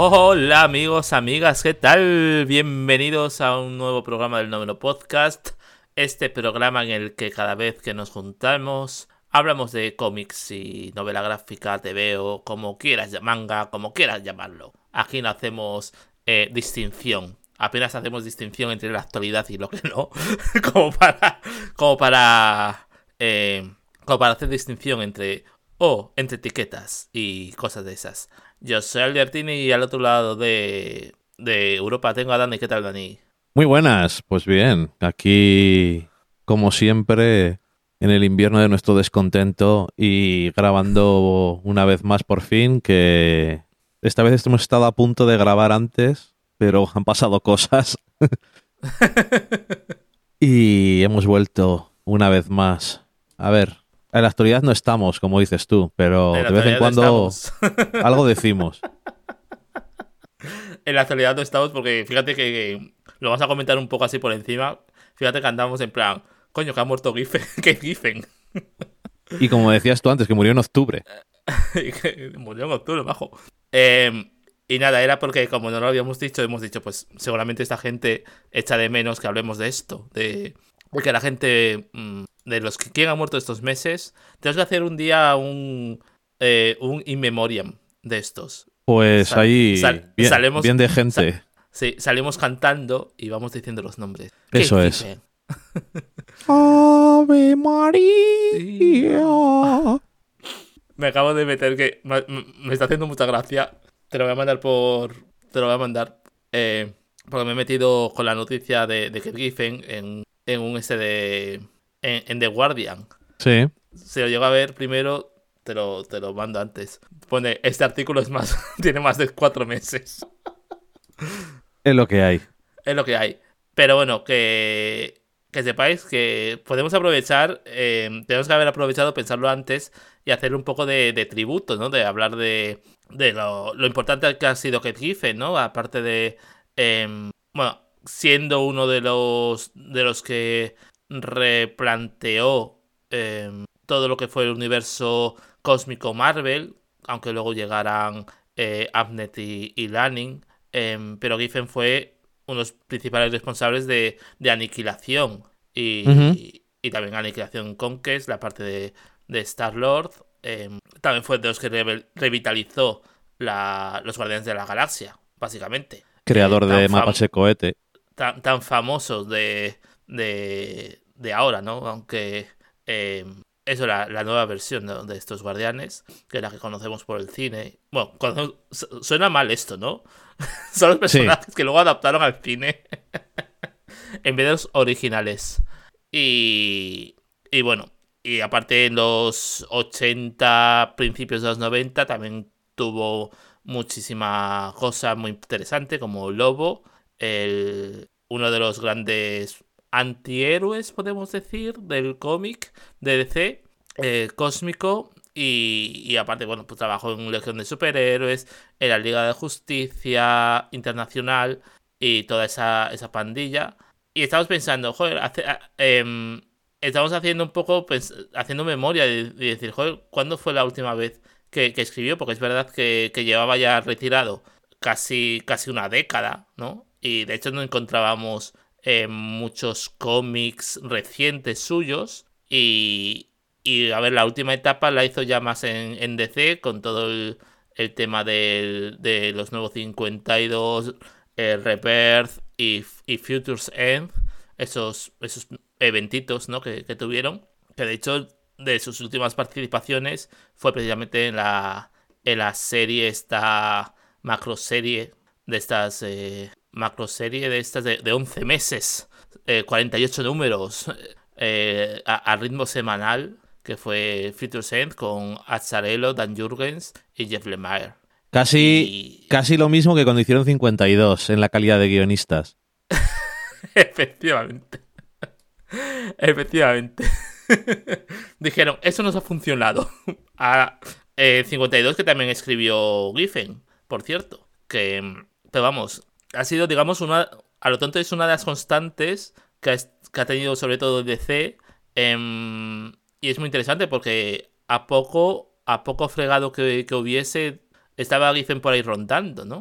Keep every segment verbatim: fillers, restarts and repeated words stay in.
Hola amigos, amigas, ¿qué tal? Bienvenidos a un nuevo programa del Noveno Podcast. Este programa en el que cada vez que nos juntamos hablamos de cómics y novela gráfica, T V o como quieras, manga, como quieras llamarlo. Aquí no hacemos eh, distinción. Apenas hacemos distinción entre la actualidad y lo que no. como para... Como para... Eh, como para hacer distinción entre... O entre etiquetas y cosas de esas. Yo soy Albertini y al otro lado de, de Europa tengo a Dani. ¿Qué tal, Dani? Muy buenas, pues bien, aquí como siempre en el invierno de nuestro descontento y grabando una vez más por fin, que esta vez hemos estado a punto de grabar antes, pero han pasado cosas y hemos vuelto una vez más. A ver, en la actualidad no estamos, como dices tú, pero En la de vez en actualidad no cuando estamos. algo decimos. En la actualidad no estamos porque fíjate que, que lo vamos a comentar un poco así por encima. Fíjate que andamos en plan, coño, que ha muerto Giffen. ¿Qué es Giffen? Y como decías tú antes, que murió en octubre. Y que murió en octubre, bajo. Eh, y nada, era porque como no lo habíamos dicho, hemos dicho, pues seguramente esta gente echa de menos que hablemos de esto. De porque la gente, mmm, de los que quién ha muerto estos meses, tenemos que hacer un día un, eh, un in memoriam de estos. Pues Sal, ahí, sal, bien, salemos, bien de sa, gente. sí, salimos cantando y vamos diciendo los nombres. Eso ¿Qué es. dicen? Ave María. Me acabo de meter que me, me está haciendo mucha gracia. Te lo voy a mandar por... Te lo voy a mandar. Eh, porque me he metido con la noticia de, de que Giffen en, en un este de... En, en The Guardian. Sí. Si lo llego a ver primero, te lo, te lo mando antes. Pone, este artículo es más... tiene más de cuatro meses. Es lo que hay. Es lo que hay. Pero bueno, que... Que sepáis que podemos aprovechar, eh, tenemos que haber aprovechado pensarlo antes y hacer un poco de, de tributo, ¿no? De hablar de, de lo, lo importante que ha sido Keith Giffen, ¿no? Aparte de, eh, bueno, siendo uno de los, de los que replanteó eh, todo lo que fue el universo cósmico Marvel, aunque luego llegaran eh, Abnett y, y Lanning, eh, pero Giffen fue unos principales responsables de, de Aniquilación y, Uh-huh. y también Aniquilación Conquest, la parte de, de Star-Lord. Eh, también fue de los que re- revitalizó la, los Guardianes de la Galaxia, básicamente. Eh, Creador tan, de fam- Mapache Cohete. tan, tan famosos de, de, de ahora, ¿no? Aunque eh, eso, la, la nueva versión, ¿no? De estos Guardianes, que es la que conocemos por el cine. Bueno, conocemos, suena mal esto, ¿no? Son los personajes sí. que luego adaptaron al cine en vez de los originales. Y, y bueno, y aparte en los ochenta, principios de los noventa, también tuvo muchísima cosa muy interesante, como Lobo, el, uno de los grandes antihéroes, podemos decir, del cómic de D C, eh, cósmico. Y, y aparte, bueno, pues trabajó en Legión de Superhéroes, en la Liga de Justicia Internacional y toda esa, esa pandilla. Y estamos pensando, joder, hace, eh, estamos haciendo un poco, pues, haciendo memoria y de, de decir, joder, ¿cuándo fue la última vez que, que escribió? Porque es verdad que, que llevaba ya retirado casi, casi una década, ¿no? Y de hecho no encontrábamos eh, muchos cómics recientes suyos y... Y a ver, la última etapa la hizo ya más en, en D C, con todo el, el tema de, de los nuevos cincuenta y dos, eh, Rebirth y, y Future's End, esos, esos eventitos, ¿no? que, que tuvieron. Que de hecho, de sus últimas participaciones fue precisamente en la, en la serie, esta macroserie de estas, eh, macroserie de estas de, de once meses, eh, cuarenta y ocho números, eh, a, a ritmo semanal, que fue Future's End con Azzarello, Dan Jurgens y Jeff Lemire. Casi, y... casi lo mismo que cuando hicieron cincuenta y dos en la calidad de guionistas. Efectivamente. Efectivamente. Dijeron, eso nos ha funcionado. A eh, cincuenta y dos que también escribió Giffen, por cierto. Que, pero vamos, ha sido, digamos, una... A lo tonto es una de las constantes que ha, que ha tenido sobre todo D C. Eh, y es muy interesante porque a poco, a poco fregado que, que hubiese, estaba Giffen por ahí rondando, ¿no?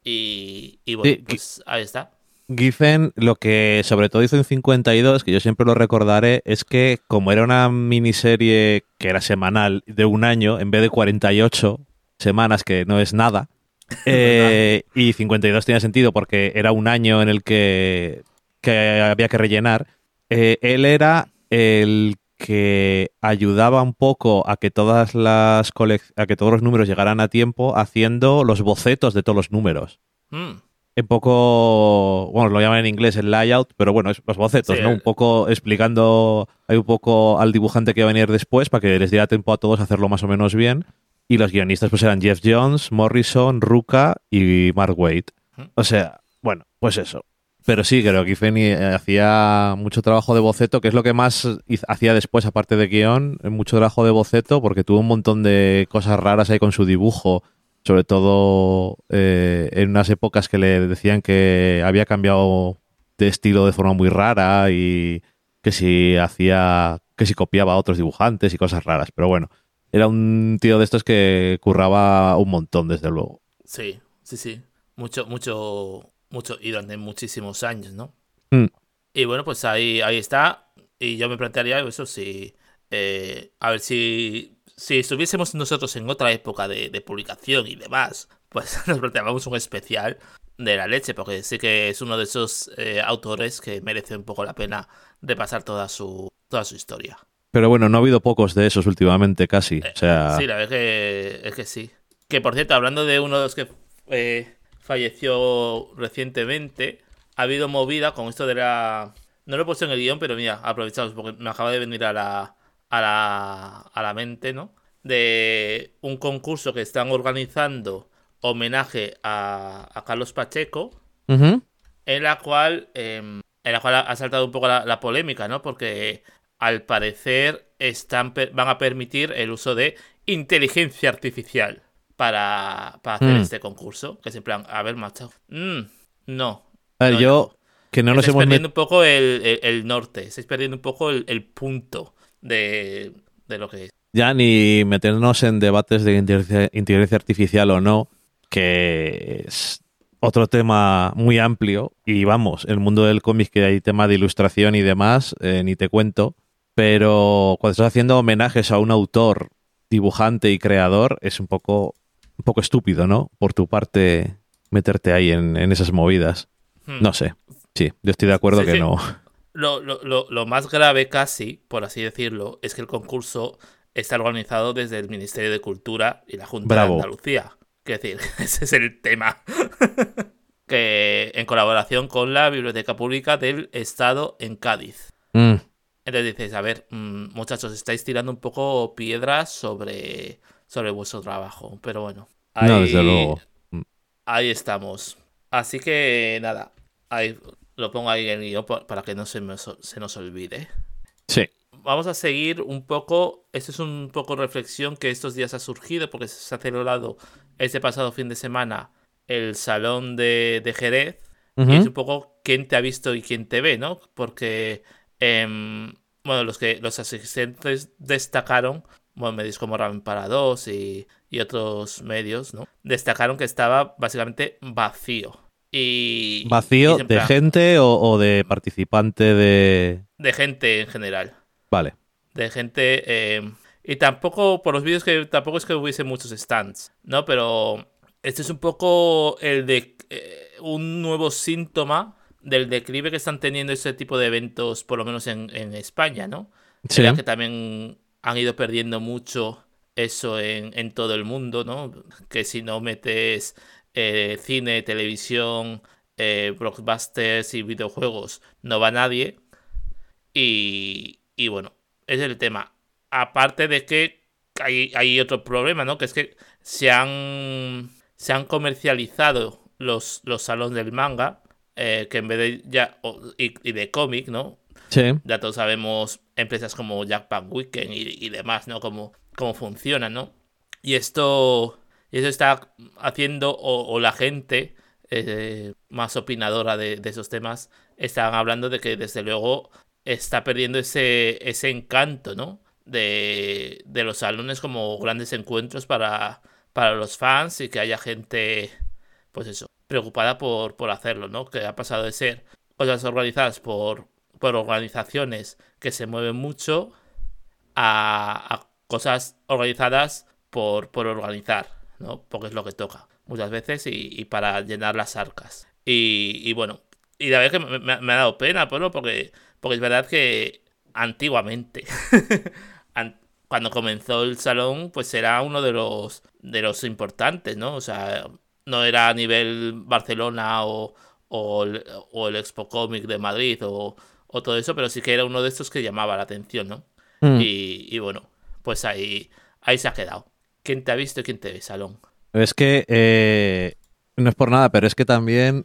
Y, y bueno, Sí, pues ahí está. Giffen lo que sobre todo hizo en cincuenta y dos, que yo siempre lo recordaré, es que como era una miniserie que era semanal de un año, en vez de cuarenta y ocho semanas, que no es nada, No es nada. eh, y cincuenta y dos tenía sentido porque era un año en el que, que había que rellenar, eh, él era el que ayudaba un poco a que todas las colec- a que todos los números llegaran a tiempo haciendo los bocetos de todos los números. Mm, Un poco, bueno, lo llaman en inglés el layout, pero bueno, es los sí, bocetos, ¿no? Un el- poco explicando hay un poco al dibujante que va a venir después para que les diera tiempo a todos a hacerlo más o menos bien. Y los guionistas pues eran Jeff Jones, Morrison, Rucka y Mark Waid. mm, O sea, bueno, pues eso. Pero sí, creo que Giffen eh, hacía mucho trabajo de boceto, que es lo que más hiz- hacía después, aparte de guión, eh, mucho trabajo de boceto, porque tuvo un montón de cosas raras ahí con su dibujo, sobre todo eh, en unas épocas que le decían que había cambiado de estilo de forma muy rara y que si hacía, que si copiaba a otros dibujantes y cosas raras. Pero bueno, era un tío de estos que curraba un montón, desde luego. sí, sí, sí. Mucho, mucho, mucho, y durante muchísimos años, ¿no? Mm, Y bueno, pues ahí, ahí está. Y yo me plantearía eso, si, eh, a ver si, si estuviésemos nosotros en otra época de, de publicación y demás, pues nos planteábamos un especial de la leche, porque sí que es uno de esos eh, autores que merece un poco la pena repasar toda su, toda su historia. Pero bueno, no ha habido pocos de esos últimamente, casi. Eh, O sí, sea, la verdad es que, es que sí. Que por cierto, hablando de uno de los que eh, falleció recientemente, ha habido movida con esto de la... No lo he puesto en el guión, pero mira, aprovechamos porque me acaba de venir a la, a la, a la mente, ¿no? De un concurso que están organizando homenaje a, a Carlos Pacheco, ujú. en la cual, eh, en la cual ha saltado un poco la, la polémica, ¿no? Porque al parecer están, per- van a permitir el uso de inteligencia artificial para, para hacer Mm. este concurso. Que es en plan, a ver, macho. mm, no, A ver, no, yo, hijo. que no nos Estáis hemos perdiendo metido. un poco el, el- el norte, estáis perdiendo un poco el, el punto de, de lo que es. Ya ni meternos en debates de inteligencia, inteligencia artificial o no, que es otro tema muy amplio. Y vamos, el mundo del cómic, que hay tema de ilustración y demás, eh, ni te cuento. Pero cuando estás haciendo homenajes a un autor, dibujante y creador, es un poco, un poco estúpido, ¿no? Por tu parte, meterte ahí en, en esas movidas. Hmm. No sé. Sí, yo estoy de acuerdo Sí, que sí. no. Lo, lo, lo, lo más grave casi, por así decirlo, es que el concurso está organizado desde el Ministerio de Cultura y la Junta de Bravo. Andalucía. Quiero decir, ese es el tema. Que en colaboración con la Biblioteca Pública del Estado en Cádiz. Mm, Entonces dices, a ver, mm, muchachos, estáis tirando un poco piedras sobre, sobre vuestro trabajo. Pero bueno, no, desde ahí, luego. Mm, ahí estamos. Así que nada, ahí lo pongo ahí en el guión pa- para que no se, me so- se nos olvide. sí. Vamos a seguir un poco. Esto es un poco reflexión que estos días ha surgido porque se ha celebrado este pasado fin de semana el Salón de, de Jerez. Y es Ujú. un poco quién te ha visto y quién te ve, ¿no? Porque, em, bueno, los que los asistentes destacaron, bueno, medios como Ramen para dos y, y otros medios, ¿no? Destacaron que estaba básicamente vacío. Y, y ¿Vacío es en de plan, gente o, o de participante de...? de gente en general. Vale. De gente. eh, y tampoco, por los vídeos que tampoco es que hubiese muchos stands, ¿no? Pero este es un poco el de eh, un nuevo síntoma del declive que están teniendo este tipo de eventos, por lo menos en, en España, ¿no? Sí. Era que también han ido perdiendo mucho eso en, en todo el mundo, ¿no? Que si no metes eh, cine, televisión, eh, blockbusters y videojuegos, no va nadie. Y, y bueno, ese es el tema. Aparte de que hay, hay otro problema, ¿no? Que es que se han, se han comercializado los, los salones del manga, eh, que en vez de ya, o- y, y de cómic, ¿no? Sí. Ya todos sabemos empresas como Jackpan Weekend y, y demás, ¿no? Cómo, cómo funcionan, ¿no? Y esto, y eso está haciendo, o, o la gente eh, más opinadora de, de esos temas, están hablando de que desde luego está perdiendo ese, ese encanto, ¿no? De, de los salones como grandes encuentros para, para los fans y que haya gente, pues eso, preocupada por, por hacerlo, ¿no? Que ha pasado de ser cosas organizadas por, por organizaciones que se mueven mucho a, a cosas organizadas por, por organizar, ¿no? Porque es lo que toca muchas veces y, y para llenar las arcas. Y, y bueno, y la verdad es que me, me ha dado pena, pero porque, porque es verdad que antiguamente, cuando comenzó el salón, pues era uno de los de los importantes, ¿no? O sea, no era a nivel Barcelona o, o, el, o el Expo Comic de Madrid o, o todo eso, pero sí que era uno de estos que llamaba la atención, ¿no? Mm. Y, y bueno, pues ahí, ahí se ha quedado. ¿Quién te ha visto y quién te ve, salón? Es que, eh, no es por nada, pero es que también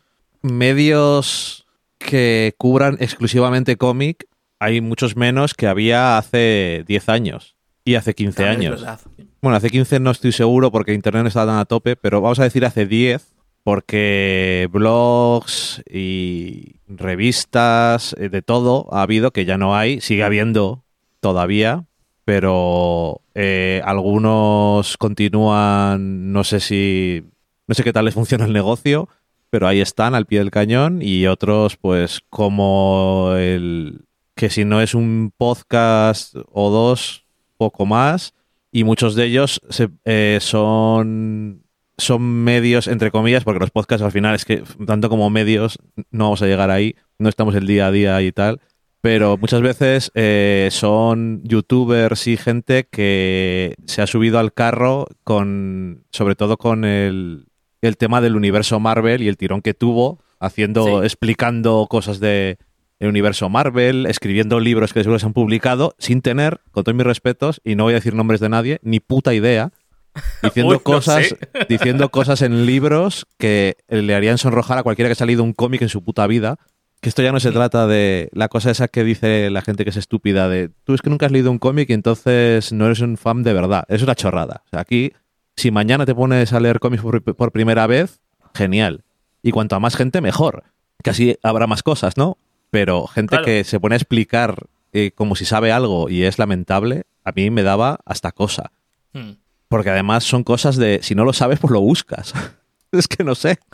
medios que cubran exclusivamente cómic hay muchos menos que había hace diez años y hace quince También años. Es verdad. Bueno, hace quince no estoy seguro porque internet no estaba tan a tope, pero vamos a decir hace diez porque blogs y revistas, de todo ha habido, que ya no hay, sigue habiendo todavía, pero eh, algunos continúan, no sé si, no sé qué tal les funciona el negocio, pero ahí están al pie del cañón, y otros pues como el que si no es un podcast o dos, poco más, y muchos de ellos se, eh, son son medios, entre comillas, porque los podcasts al final es que tanto como medios no vamos a llegar ahí, no estamos el día a día y tal, pero muchas veces eh, son youtubers y gente que se ha subido al carro con, sobre todo con el, el tema del universo Marvel y el tirón que tuvo, haciendo, sí. explicando cosas de el universo Marvel, escribiendo libros que seguro se han publicado, sin tener, con todos mis respetos, y no voy a decir nombres de nadie, ni puta idea, diciendo Uy, cosas no sé. diciendo cosas en libros que le harían sonrojar a cualquiera que ha leído un cómic en su puta vida. Que esto ya no se trata de la cosa esa que dice la gente que es estúpida de tú es que nunca has leído un cómic y entonces no eres un fan de verdad. Es una chorrada. O sea, aquí, si mañana te pones a leer cómics por, por primera vez, genial. Y cuanto a más gente, mejor. Que así habrá más cosas, ¿no? Pero gente claro. que se pone a explicar eh, como si sabe algo y es lamentable, a mí me daba hasta cosa. Hmm. Porque además son cosas de, si no lo sabes, pues lo buscas. Es que no sé.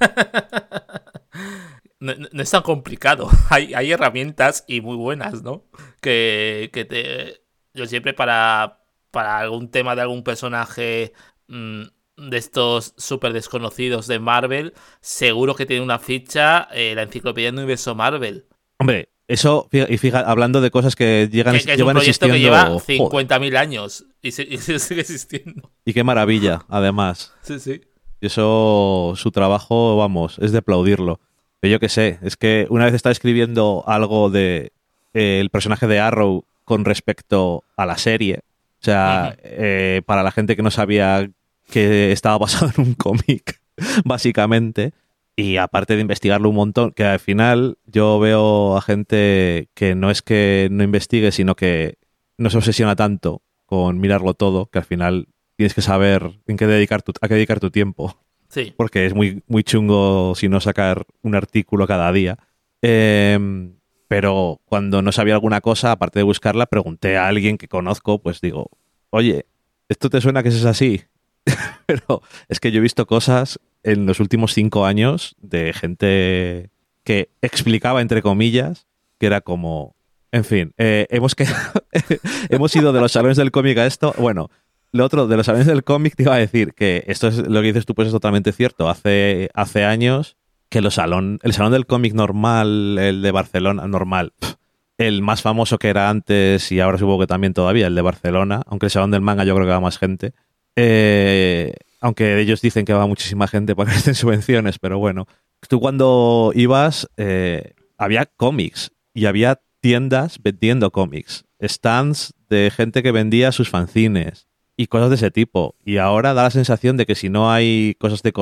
No, no es tan complicado. Hay, hay herramientas y muy buenas, ¿no? Que, que te... Yo siempre para, para algún tema de algún personaje mmm, de estos súper desconocidos de Marvel, seguro que tiene una ficha eh, la enciclopedia del universo Marvel. Hombre, eso, y fíjate, hablando de cosas que llegan que, que es llevan un proyecto existiendo... que lleva cincuenta mil años y, se, y se sigue existiendo. Y qué maravilla, además. Sí, sí. Y eso, su trabajo, vamos, es de aplaudirlo. Pero yo qué sé, es que una vez estaba escribiendo algo de eh, el personaje de Arrow con respecto a la serie. O sea, uh-huh. eh, para la gente que no sabía que estaba basado en un cómic, básicamente. Y aparte de investigarlo un montón, que al final yo veo a gente que no es que no investigue, sino que no se obsesiona tanto con mirarlo todo, que al final tienes que saber en qué dedicar tu, a qué dedicar tu tiempo. Sí. Porque es muy, muy chungo si no sacar un artículo cada día. Eh, pero cuando no sabía alguna cosa, aparte de buscarla, pregunté a alguien que conozco, pues digo, oye, ¿esto te suena que eso es así? Pero es que yo he visto cosas en los últimos cinco años de gente que explicaba, entre comillas, que era como... En fin, eh, hemos, que... hemos ido de los salones del cómic a esto. Bueno, lo otro, de los salones del cómic te iba a decir que esto es lo que dices tú, pues es totalmente cierto. Hace, hace años que los salón, el salón del cómic normal, el de Barcelona, normal, pff, el más famoso que era antes y ahora supongo que también todavía, el de Barcelona, aunque el salón del manga yo creo que va más gente. Eh... Aunque ellos dicen que va muchísima gente para que estén subvenciones, pero bueno. Tú cuando ibas, eh, había cómics y había tiendas vendiendo cómics. Stands de gente que vendía sus fanzines y cosas de ese tipo. Y ahora da la sensación de que si no hay cosas de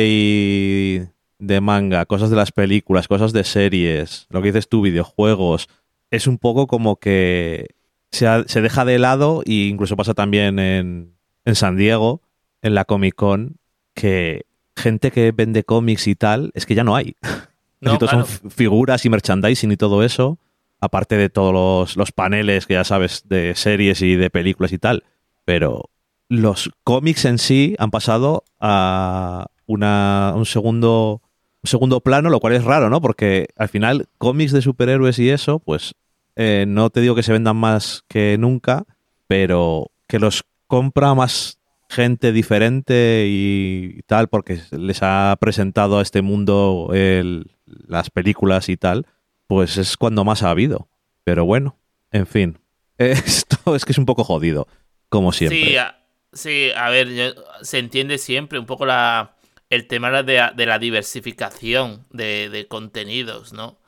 cosplay de manga, cosas de las películas, cosas de series, lo que dices tú, videojuegos, es un poco como que se, ha, se deja de lado, e incluso pasa también en, en San Diego, en la Comic Con, que gente que vende cómics y tal, es que ya no hay. No, claro. Son figuras y merchandising y todo eso, aparte de todos los, los paneles que ya sabes de series y de películas y tal. Pero los cómics en sí han pasado a, una, un segundo un segundo plano, lo cual es raro, ¿no? Porque al final cómics de superhéroes y eso, pues eh, no te digo que se vendan más que nunca, pero que los compra más gente diferente y tal, porque les ha presentado a este mundo el, las películas y tal, pues es cuando más ha habido. Pero bueno, en fin, esto es que es un poco jodido, como siempre. Sí, a, sí, a ver, yo- se entiende siempre un poco la el tema de, la- de la diversificación de, de contenidos, ¿no?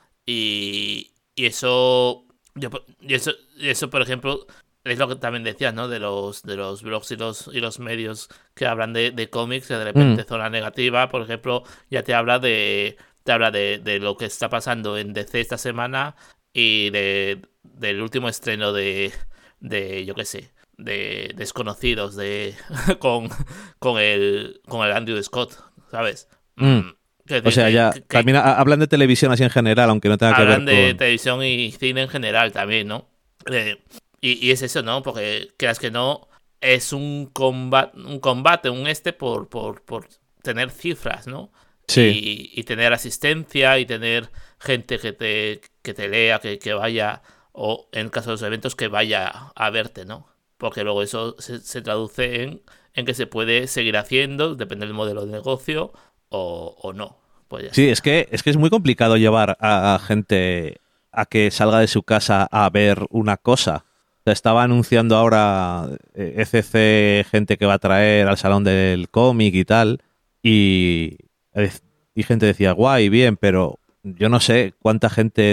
Y, y eso, yo, po- y eso, y eso, por ejemplo, es lo que también decías, ¿no? De los, de los blogs y los, y los medios que hablan de, de cómics, que de Mm, repente zona negativa, por ejemplo, ya te habla de, te habla de, de lo que está pasando en D C esta semana y de, del último estreno de, de yo qué sé, de desconocidos de con, con el con el Andrew Scott, ¿sabes? mm. Mm, quiero O decir sea, que, ya que- que también ha- hablan de televisión así en general, aunque no tenga que ver hablan de con... televisión y cine en general también, ¿no? Eh, y, y es eso, ¿no? Porque creas que no, es un combate, un combate, un este por, por, por tener cifras, ¿no? Sí. Y, y tener asistencia y tener gente que te, que te lea, que, que vaya, o en el caso de los eventos, que vaya a verte, ¿no? Porque luego eso se, se traduce en, en que se puede seguir haciendo, depende del modelo de negocio, o, o no. Pues ya Sí, está. es que, es que es muy complicado llevar a, a gente a que salga de su casa a ver una cosa. O sea, estaba anunciando ahora eh, E C C gente que va a traer al salón del cómic y tal, y, eh, y gente decía, guay, bien, pero yo no sé cuánta gente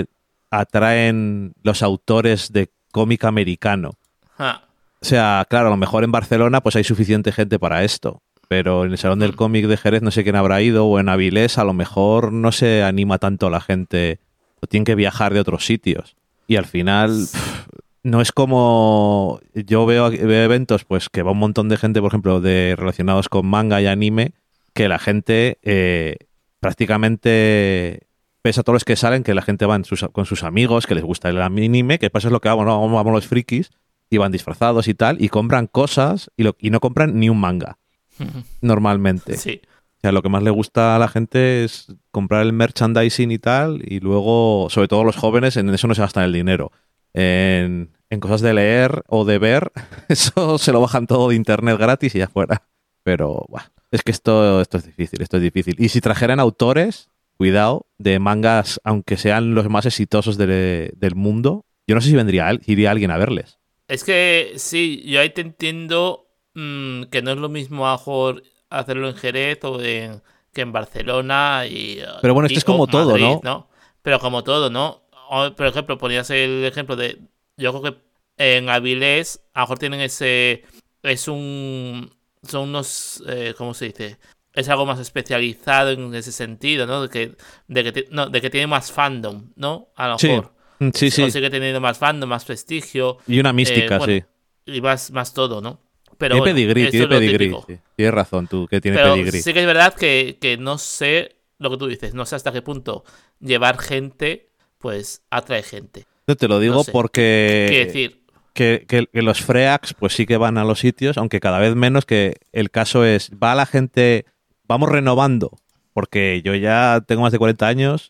atraen los autores de cómic americano. Ah, O sea, claro, a lo mejor en Barcelona pues hay suficiente gente para esto, pero en el Salón del mm. Cómic de Jerez no sé quién habrá ido, o en Avilés a lo mejor no se anima tanto la gente, o tienen que viajar de otros sitios. Y al final pff, no es como yo veo, veo eventos pues que va un montón de gente, por ejemplo, de relacionados con manga y anime, que la gente eh, prácticamente pese a todos los que salen, que la gente va en sus- con sus amigos, que les gusta el anime, que pasa es lo que vamos, ¿no? Vamos, vamos los frikis, y van disfrazados y tal, y compran cosas y, lo, y no compran ni un manga, normalmente. Sí. O sea, lo que más le gusta a la gente es comprar el merchandising y tal, y luego, sobre todo los jóvenes, en eso no se gastan el dinero. En, en cosas de leer o de ver, eso se lo bajan todo de internet gratis y ya fuera. Pero, buah, es que esto, esto es difícil, esto es difícil. Y si trajeran autores, cuidado, de mangas, aunque sean los más exitosos de- del mundo, yo no sé si vendría, al- iría alguien a verles. Es que sí, yo ahí te entiendo mm, que no es lo mismo a lo mejor hacerlo en Jerez o en, que en Barcelona y, Pero bueno, esto y- es o como todo, Madrid, ¿no? ¿no? Pero como todo, ¿no? O, por ejemplo, ponías el ejemplo de, yo creo que en Avilés a lo mejor tienen ese, es un, son unos, eh, ¿cómo se dice? Es algo más especializado en ese sentido, ¿no? De que, de que, ti- no, de que tiene más fandom, ¿no? A lo Sí, mejor. mm, sí, O sí. sigue teniendo más fandom, más prestigio. Y una Eh, mística, bueno, sí. y más, más todo, ¿no? Pero Tiene bueno, pedigrí, esto tiene es lo pedigrí, típico. sí. Tienes razón tú, que tiene Pero pedigrí. sí que es verdad que, que no sé lo que tú dices, no sé hasta qué punto llevar gente, pues atrae gente. Yo te lo No digo sé. ¿Qué, qué- qué porque decir? que, que- que los freaks pues sí que van a los sitios, aunque cada vez menos, que el caso es, va la gente, vamos renovando, porque yo ya tengo más de cuarenta años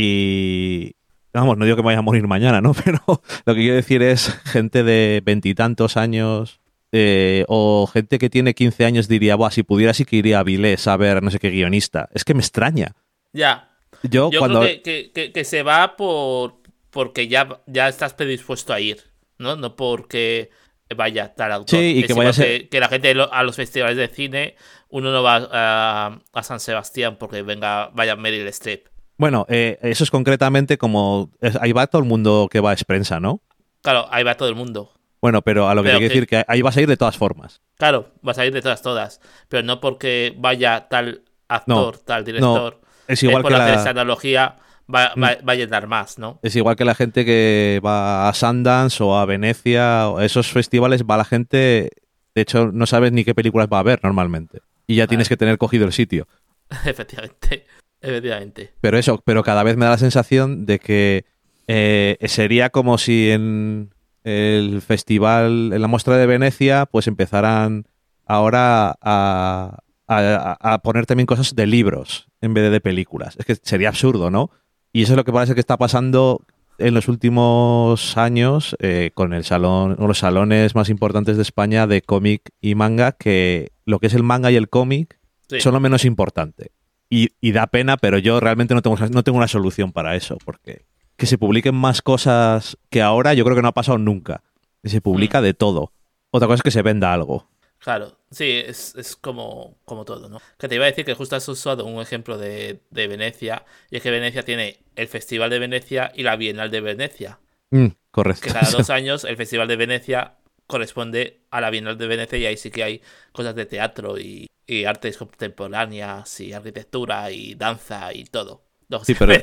y, vamos, no digo que me vaya a morir mañana, ¿no? Pero lo que quiero decir es gente de veintitantos años eh, o gente que tiene quince años diría, Buah, si pudiera sí que iría a Vilés a ver no sé qué guionista. Es que me extraña. Ya. Yo Yo creo cuando... que, que, que, que se va por porque ya, ya estás predispuesto a ir, ¿no? No porque vaya tal autor. Sí, y Es que vaya a igual ser... que, que la gente lo- a los festivales de cine, uno no va a, a San Sebastián porque venga, vaya Meryl Streep. Bueno, eh, eso es concretamente como... es- ahí va todo el mundo que va a Exprensa, ¿no? Claro, ahí va todo el mundo. Bueno, pero a lo que te Pero quiero decir que, que ahí vas a ir de todas formas. claro, vas a ir de todas, todas. Pero no porque vaya tal No, actor, tal no, director. es Es igual por que hacer esa la... analogía, va, mm, va, va a llenar más, ¿no? Es igual que la gente que va a Sundance o a Venecia, o a esos festivales va la gente... De hecho, no sabes ni qué películas va a ver normalmente. Y ya tienes Vale. que tener cogido el sitio. Efectivamente. Efectivamente. Pero eso, pero cada vez me da la sensación de que eh, sería como si en el festival, en la muestra de Venecia, pues empezaran ahora a, a, a poner también cosas de libros en vez de de películas. Es que sería absurdo, ¿no? Y eso es lo que parece que está pasando en los últimos años eh, con el salón, los salones más importantes de España de cómic y manga, que lo que es el manga y el cómic sí. son lo menos importante. Y, y da pena, pero yo realmente no tengo, no tengo una solución para eso, porque que se publiquen más cosas que ahora yo creo que no ha pasado nunca. Que se publica mm. de todo. Otra cosa es que se venda algo. Claro, sí, es, es como, como todo, ¿no? Que te iba a decir que justo has usado un ejemplo de, de Venecia, y es que Venecia tiene el Festival de Venecia y la Bienal de Venecia. Mm, correcto. Que cada dos años el Festival de Venecia corresponde a la Bienal de Venecia y ahí sí que hay cosas de teatro y, y artes contemporáneas y arquitectura y danza y todo. No, sí, pero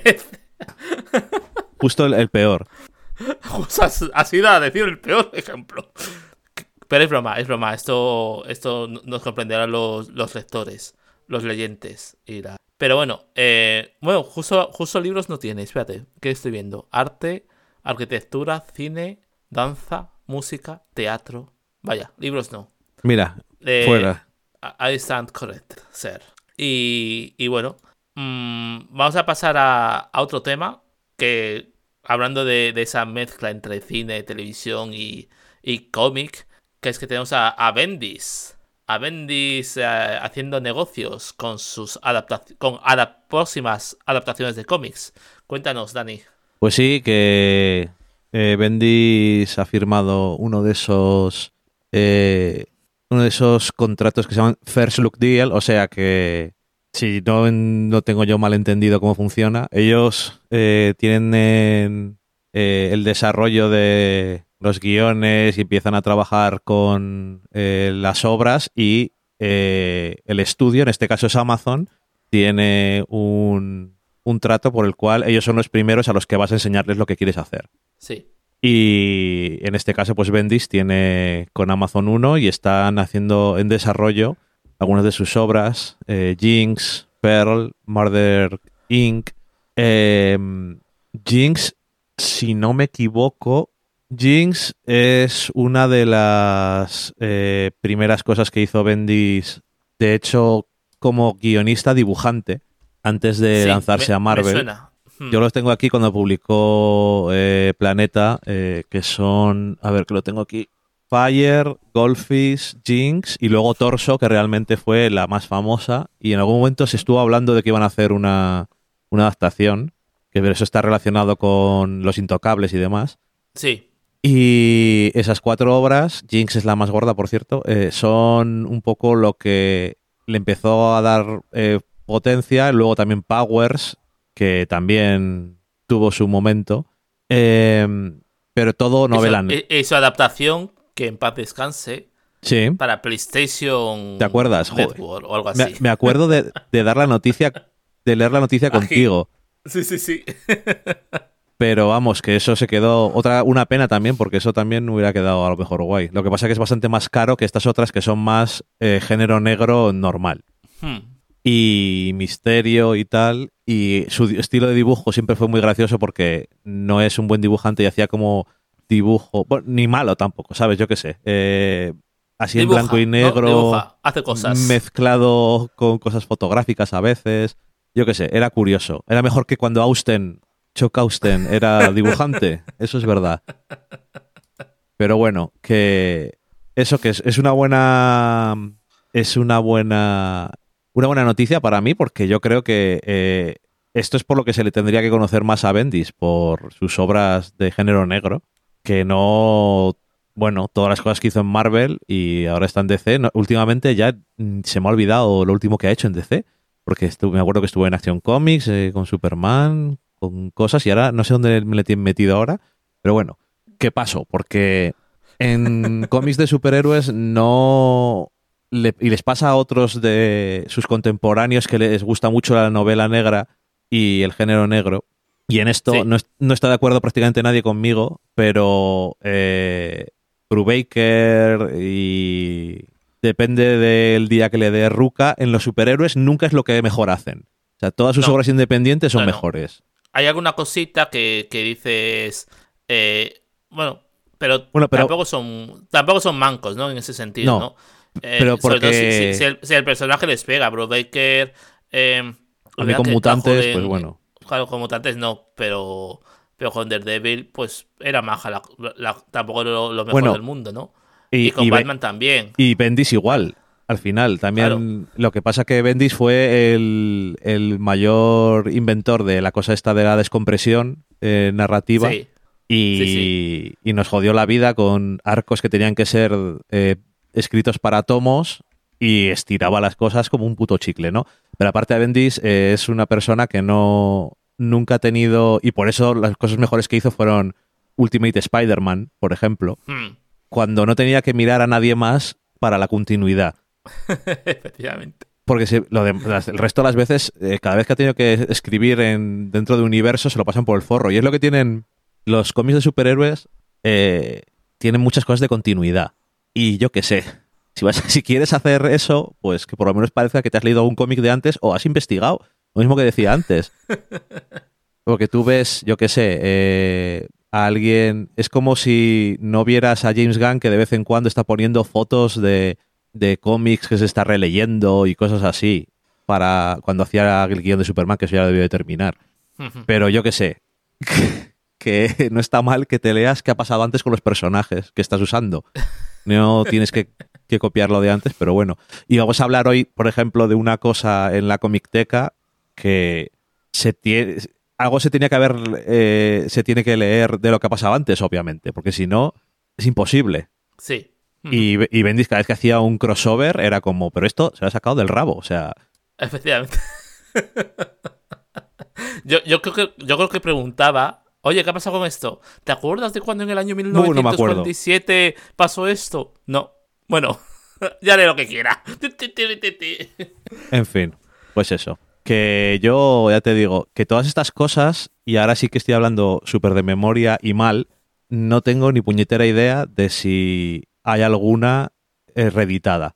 justo el, el peor. Justo has, has ido a decir el peor ejemplo. Pero es broma, es broma. Esto, esto nos comprenderán los, los lectores, los leyentes. Y la... Pero bueno, eh, bueno, justo, justo libros no tiene. Espérate, ¿qué estoy viendo? Arte, arquitectura, cine, danza, música, teatro. Vaya, libros no. Mira, eh, fuera. I stand correct, sir. Y, y bueno, mmm, vamos a pasar a, a otro tema que, hablando de, de esa mezcla entre cine, televisión y, y cómic, que es que tenemos a, a Bendis. A Bendis eh, haciendo negocios con sus adaptaciones, con adap- próximas adaptaciones de cómics. Cuéntanos, Dani. Pues sí, que eh, Bendis ha firmado uno de esos eh, uno de esos contratos que se llaman First Look Deal, o sea que si no, no tengo yo mal entendido cómo funciona, ellos eh, tienen en, eh, el desarrollo de los guiones y empiezan a trabajar con eh, las obras y eh, el estudio, en este caso es Amazon, tiene un, un trato por el cual ellos son los primeros a los que vas a enseñarles lo que quieres hacer. Sí. Y en este caso, pues Bendis tiene con Amazon uno y están haciendo en desarrollo algunas de sus obras, eh, Jinx, Pearl, Murder incorporated. Eh, Jinx, si no me equivoco, Jinx es una de las eh, primeras cosas que hizo Bendis, de hecho, como guionista dibujante, antes de sí, lanzarse me, a Marvel. Me suena. Hmm. Yo los tengo aquí cuando publicó eh, Planeta, eh, que son, a ver, que lo tengo aquí, Fire, Goldfish, Jinx y luego Torso, que realmente fue la más famosa, y en algún momento se estuvo hablando de que iban a hacer una, una adaptación, que eso está relacionado con Los Intocables y demás. Sí. Y esas cuatro obras, Jinx es la más gorda, por cierto, eh, son un poco lo que le empezó a dar eh, potencia, luego también Powers, que también tuvo su momento, eh, pero todo novela. Y su, y su adaptación, que en paz descanse, sí. para PlayStation ¿Te acuerdas? Network Joder. o algo así. Me, me acuerdo de, de dar la noticia, de leer la noticia Aquí. contigo. Sí, sí, sí. Pero vamos, que eso se quedó... Otra, una pena también, porque eso también hubiera quedado a lo mejor guay. Lo que pasa es que es bastante más caro que estas otras que son más eh, género negro normal. Hmm. Y misterio y tal. Y su estilo de dibujo siempre fue muy gracioso porque no es un buen dibujante y hacía como dibujo... Bueno, ni malo tampoco, ¿sabes? Yo qué sé. Eh, así dibuja, en blanco y negro. ¿no? Dibuja, hace cosas. Mezclado con cosas fotográficas a veces. Yo qué sé, era curioso. Era mejor que cuando Austen... Chuck Austen era dibujante, eso es verdad. Pero bueno, que eso que es, es una buena es una buena una buena noticia para mí, porque yo creo que eh, esto es por lo que se le tendría que conocer más a Bendis, por sus obras de género negro, que no, bueno, todas las cosas que hizo en Marvel y ahora está en D C. No, últimamente ya se me ha olvidado lo último que ha hecho en D C, porque estuve, me acuerdo que estuvo en Action Comics eh, con Superman, con cosas, y ahora no sé dónde me le tienen metido ahora, pero bueno, ¿qué pasó? Porque en cómics de superhéroes no... Le, y les pasa a otros de sus contemporáneos que les gusta mucho la novela negra y el género negro, y en esto sí. no, no está de acuerdo prácticamente nadie conmigo, pero eh, Brubaker y... depende del día que le dé Rucka, en los superhéroes nunca es lo que mejor hacen. O sea, todas sus no. obras independientes son no, no. mejores. Hay alguna cosita que, que dices, eh, bueno, pero, bueno, pero tampoco son tampoco son mancos, ¿no? En ese sentido, ¿no? no. Eh, Pero sobre todo si, porque si- si el, si el personaje les pega. Brubaker. Eh, a mí con que mutantes, trajo pues en- bueno. Claro, con mutantes no, pero. Pero con Daredevil, pues era maja. La, la- tampoco lo, lo mejor Bueno, del mundo, ¿no? Y y, con y, Be- Batman también. y Bendis Claro, igual, al final. claro. También lo que pasa que Bendis fue el, el mayor inventor de la cosa esta de la descompresión eh, narrativa Sí, sí, sí. y, y nos jodió la vida con arcos que tenían que ser eh, escritos para tomos y estiraba las cosas como un puto chicle, ¿no? Pero aparte de Bendis, eh, es una persona que no nunca ha tenido, y por eso las cosas mejores que hizo fueron Ultimate Spider-Man, por ejemplo, Hmm. cuando no tenía que mirar a nadie más para la continuidad. Efectivamente. Porque se- lo de- las- el resto de las veces, eh, cada vez que ha tenido que escribir en, dentro de un universo, se lo pasan por el forro. Y es lo que tienen los cómics de superhéroes, eh, tienen muchas cosas de continuidad. Y yo qué sé, si, vas, si quieres hacer eso, pues que por lo menos parezca que te has leído algún cómic de antes o has investigado. Lo mismo que decía antes. Porque tú ves, yo qué sé, eh, a alguien... Es como si no vieras a James Gunn que de vez en cuando está poniendo fotos de, de cómics que se está releyendo y cosas así para cuando hacía el guión de Superman, que eso ya debió de terminar. Pero yo qué sé, que no está mal que te leas qué ha pasado antes con los personajes que estás usando. No tienes que, que copiar lo de antes, pero bueno. Y vamos a hablar hoy, por ejemplo, de una cosa en la Comicteca que se tiene... Algo se tenía que haber, eh, se tiene que leer de lo que ha pasado antes, obviamente, porque si no, es imposible. Sí. Y, y Bendis cada vez que hacía un crossover era como, pero esto se lo ha sacado del rabo, o sea... Efectivamente. yo, yo, creo que, yo creo que preguntaba, oye, ¿qué ha pasado con esto? ¿Te acuerdas de cuando en el año No, no me acuerdo. mil novecientos cuarenta y siete pasó esto? No. Bueno, ya haré lo que quiera. En fin, pues eso. Que yo, ya te digo, que todas estas cosas, y ahora sí que estoy hablando súper de memoria y mal, no tengo ni puñetera idea de si hay alguna eh, reeditada.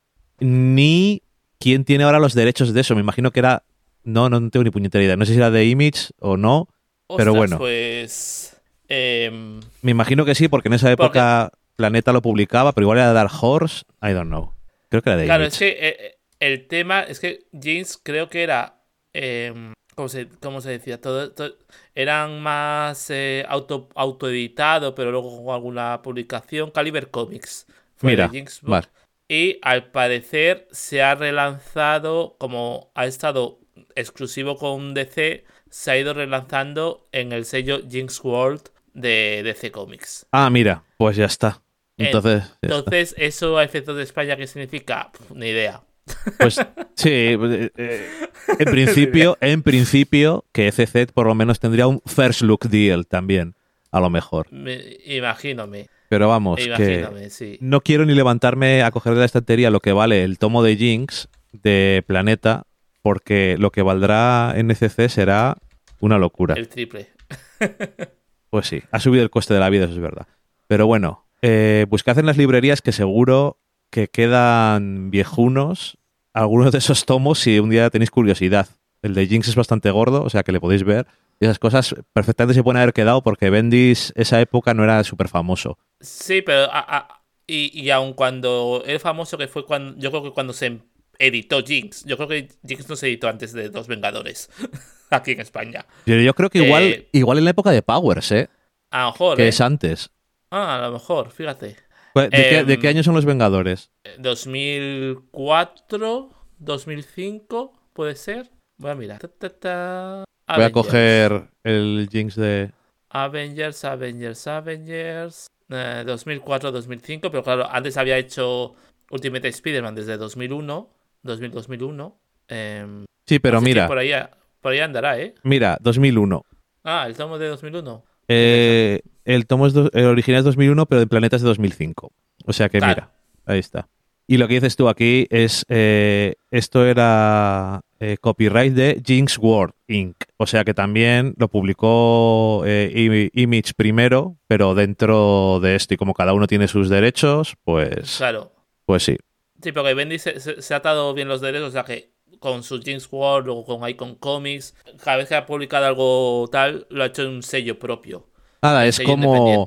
Ni quién tiene ahora los derechos de eso. Me imagino que era... No, no tengo ni puñetera idea. No sé si era de Image o no, pero Ostras, bueno. pues... em, Me imagino que sí, porque en esa porque, época Planeta lo publicaba, pero igual era de Dark Horse. I don't know. Creo que era de claro, Image. es que eh, el tema es que Jeans creo que era... em, ¿cómo, se, cómo se decía? Todo, todo- eran más eh, auto, autoeditado, pero luego con alguna publicación. Caliber Comics fue de Mira, Jinx Book. vale. Y al parecer se ha relanzado, como ha estado exclusivo con D C, se ha ido relanzando en el sello Jinx World de D C Comics. Ah, mira, pues ya está. Entonces, ya está. Entonces, ¿eso a efectos de España qué significa? Pff, ni idea. Pues sí, eh, eh, en principio, en principio, que F Z por lo menos tendría un first look deal también, a lo mejor. Me, imagínome. Pero vamos, Imagíname, que sí. no quiero ni levantarme a coger de la estantería lo que vale el tomo de Jinx de Planeta, porque lo que valdrá en F C será una locura. El triple. Pues sí, ha subido el coste de la vida, eso es verdad. Pero bueno, eh, buscad en las librerías que seguro que quedan viejunos algunos de esos tomos si un día tenéis curiosidad. El de Jinx es bastante gordo, o sea que le podéis ver. Y esas cosas perfectamente se pueden haber quedado porque Bendis esa época no era súper famoso. Sí, pero a- a- y, y aun cuando el famoso que fue cuando yo creo que cuando se editó Jinx, yo creo que Jinx no se editó antes de Los Vengadores aquí en España. Pero yo creo que igual, Eh, igual en la época de Powers, ¿eh? a lo mejor, Que ¿eh? es antes. Ah, a lo mejor, fíjate. ¿De, qué, Em, ¿De qué año son los Vengadores? dos mil cuatro, dos mil cinco, puede ser. Voy a mirar. Ta, ta, ta. Voy a Avengers. coger el Jinx de... Avengers, Avengers, Avengers. Eh, dos mil cuatro, dos mil cinco, pero claro, antes había hecho Ultimate Spider-Man desde dos mil uno, dos mil, dos mil uno. Eh, Sí, pero así que mira, por ahí, por ahí andará, ¿eh? mira, dos mil uno. Ah, el tomo de dos mil uno. Eh, el tomo es do- el original es dos mil uno, pero de Planeta es de dos mil cinco. O sea que Claro. mira, ahí está. Y lo que dices tú aquí es, eh, esto era eh, copyright de Jinx World incorporated. O sea que también lo publicó eh, I- Image primero, pero dentro de esto. Y como cada uno tiene sus derechos, pues, Claro. pues sí. Sí, porque Bendy se, se- se ha atado bien los derechos, o sea que con su Jinx World o con Icon Comics, cada vez que ha publicado algo tal, lo ha hecho en un sello propio. Nada, Un es sello como, independiente.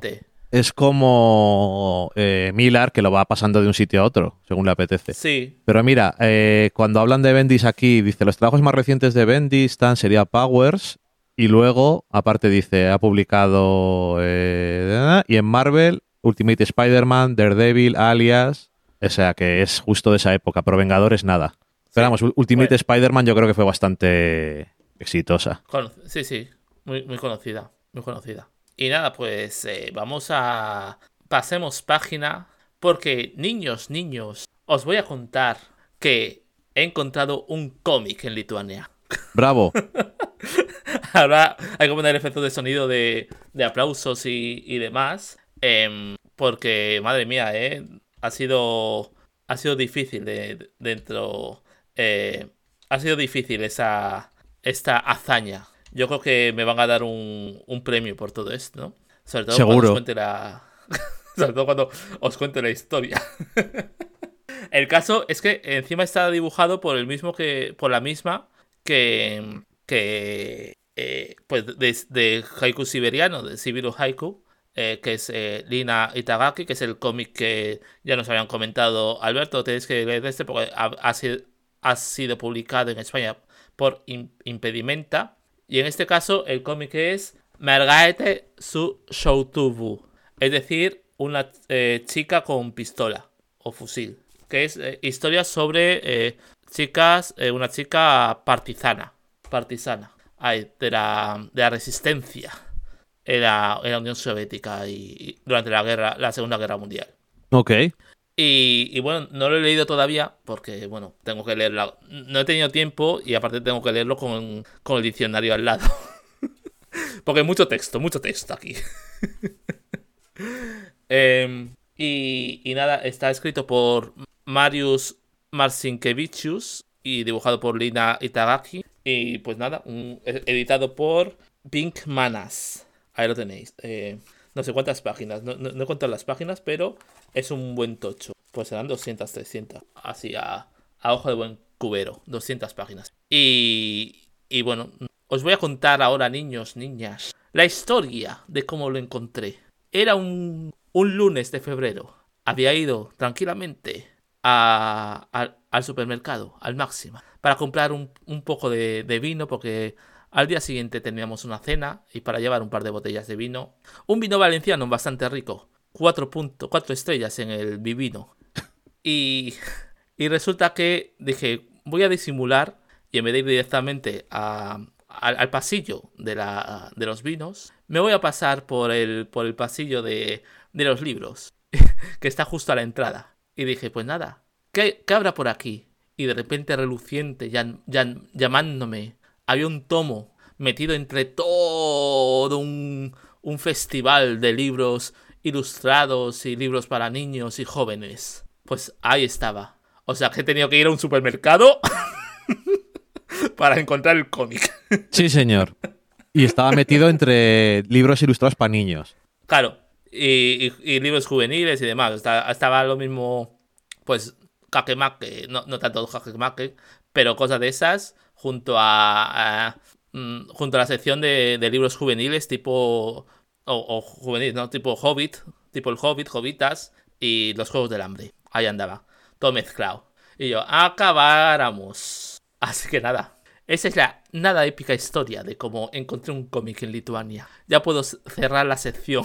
es como eh, Millar, que lo va pasando de un sitio a otro, según le apetece. Sí. Pero mira, eh, cuando hablan de Bendis aquí, dice, los trabajos más recientes de Bendis están, sería Powers, y luego, aparte dice, ha publicado, eh, y en Marvel, Ultimate Spider-Man, Daredevil, Alias, o sea, que es justo de esa época, pero Vengadores nada. Pero vamos, Ultimate Bueno. Spider-Man yo creo que fue bastante exitosa. Cono- Sí, sí, muy, muy conocida, muy conocida. Y nada, pues eh, vamos a... Pasemos página, porque niños, niños, os voy a contar que he encontrado un cómic en Lituania. Bravo. Ahora hay que poner efectos de sonido de, de aplausos y, y demás. em, porque, madre mía, eh, ha sido ha sido difícil de, de- dentro. eh, ha sido difícil esa esta hazaña. Yo creo que me van a dar un, un premio por todo esto, ¿no? Sobre todo cuando os Seguro. cuente la. Sobre todo cuando os cuente la historia. El caso es que encima está dibujado por el mismo que. Por la misma que. que. eh, pues de, de Haiku Siberiano, de Sibiru Haiku. eh, que es eh, Lina Itagaki, que es el cómic que ya nos habían comentado. Alberto, tenéis que leer este porque ha, ha sido, ha sido publicado en España por Im- Impedimenta. Y en este caso, el cómic es Margaete su Shoutubu. Es decir, una eh, chica con pistola o fusil. Que es eh, historia sobre eh, chicas, eh, una chica partisana. Partisana. Ay, de la, de la resistencia en la, en la Unión Soviética y, y durante la guerra, la Segunda Guerra Mundial. Ok. Y, y bueno, no lo he leído todavía porque, bueno, tengo que leerlo. No he tenido tiempo y aparte tengo que leerlo con, con el diccionario al lado. Porque hay mucho texto, mucho texto aquí. Eh, y, y nada, está escrito por Mariusz Marcinkiewicz y dibujado por Lina Itagaki. Y pues nada, un- editado por Pink Manas. Ahí lo tenéis. Eh, no sé cuántas páginas, no, no, no he contado las páginas, pero es un buen tocho. Pues serán doscientas, trescientas. Así a, a ojo de buen cubero. doscientas páginas. Y, y bueno, os voy a contar ahora, niños, niñas, la historia de cómo lo encontré. Era un, un lunes de febrero. Había ido tranquilamente a, a- al supermercado, al Máxima, para comprar un, un poco de, de vino, porque al día siguiente teníamos una cena y para llevar un par de botellas de vino. Un vino valenciano bastante rico. Cuatro, punto, cuatro estrellas en el Vivino. Y, y resulta que dije, voy a disimular y en vez de ir directamente a, al, al pasillo de, la, de los vinos, me voy a pasar por el, por el pasillo de, de los libros, que está justo a la entrada. Y dije, pues nada, ¿qué, qué habrá por aquí? Y de repente reluciente, ya, ya, llamándome, había un tomo metido entre todo un, un festival de libros ilustrados y libros para niños y jóvenes. Pues ahí estaba. O sea que he tenido que ir a un supermercado para encontrar el cómic. Sí, señor. Y estaba metido entre libros ilustrados para niños. Claro, y, y- y libros juveniles y demás. Está- Estaba lo mismo, pues, Kakemake, no, no tanto Kakemake, pero cosas de esas, junto a, a, mm, junto a la sección de, de libros juveniles tipo, o, o juveniles, ¿no? Tipo Hobbit, tipo el Hobbit, Hobbitas y los Juegos del Hambre. Ahí andaba, todo mezclado. Y yo, acabáramos. Así que nada. Esa es la nada épica historia de cómo encontré un cómic en Lituania. Ya puedo c- cerrar la sección.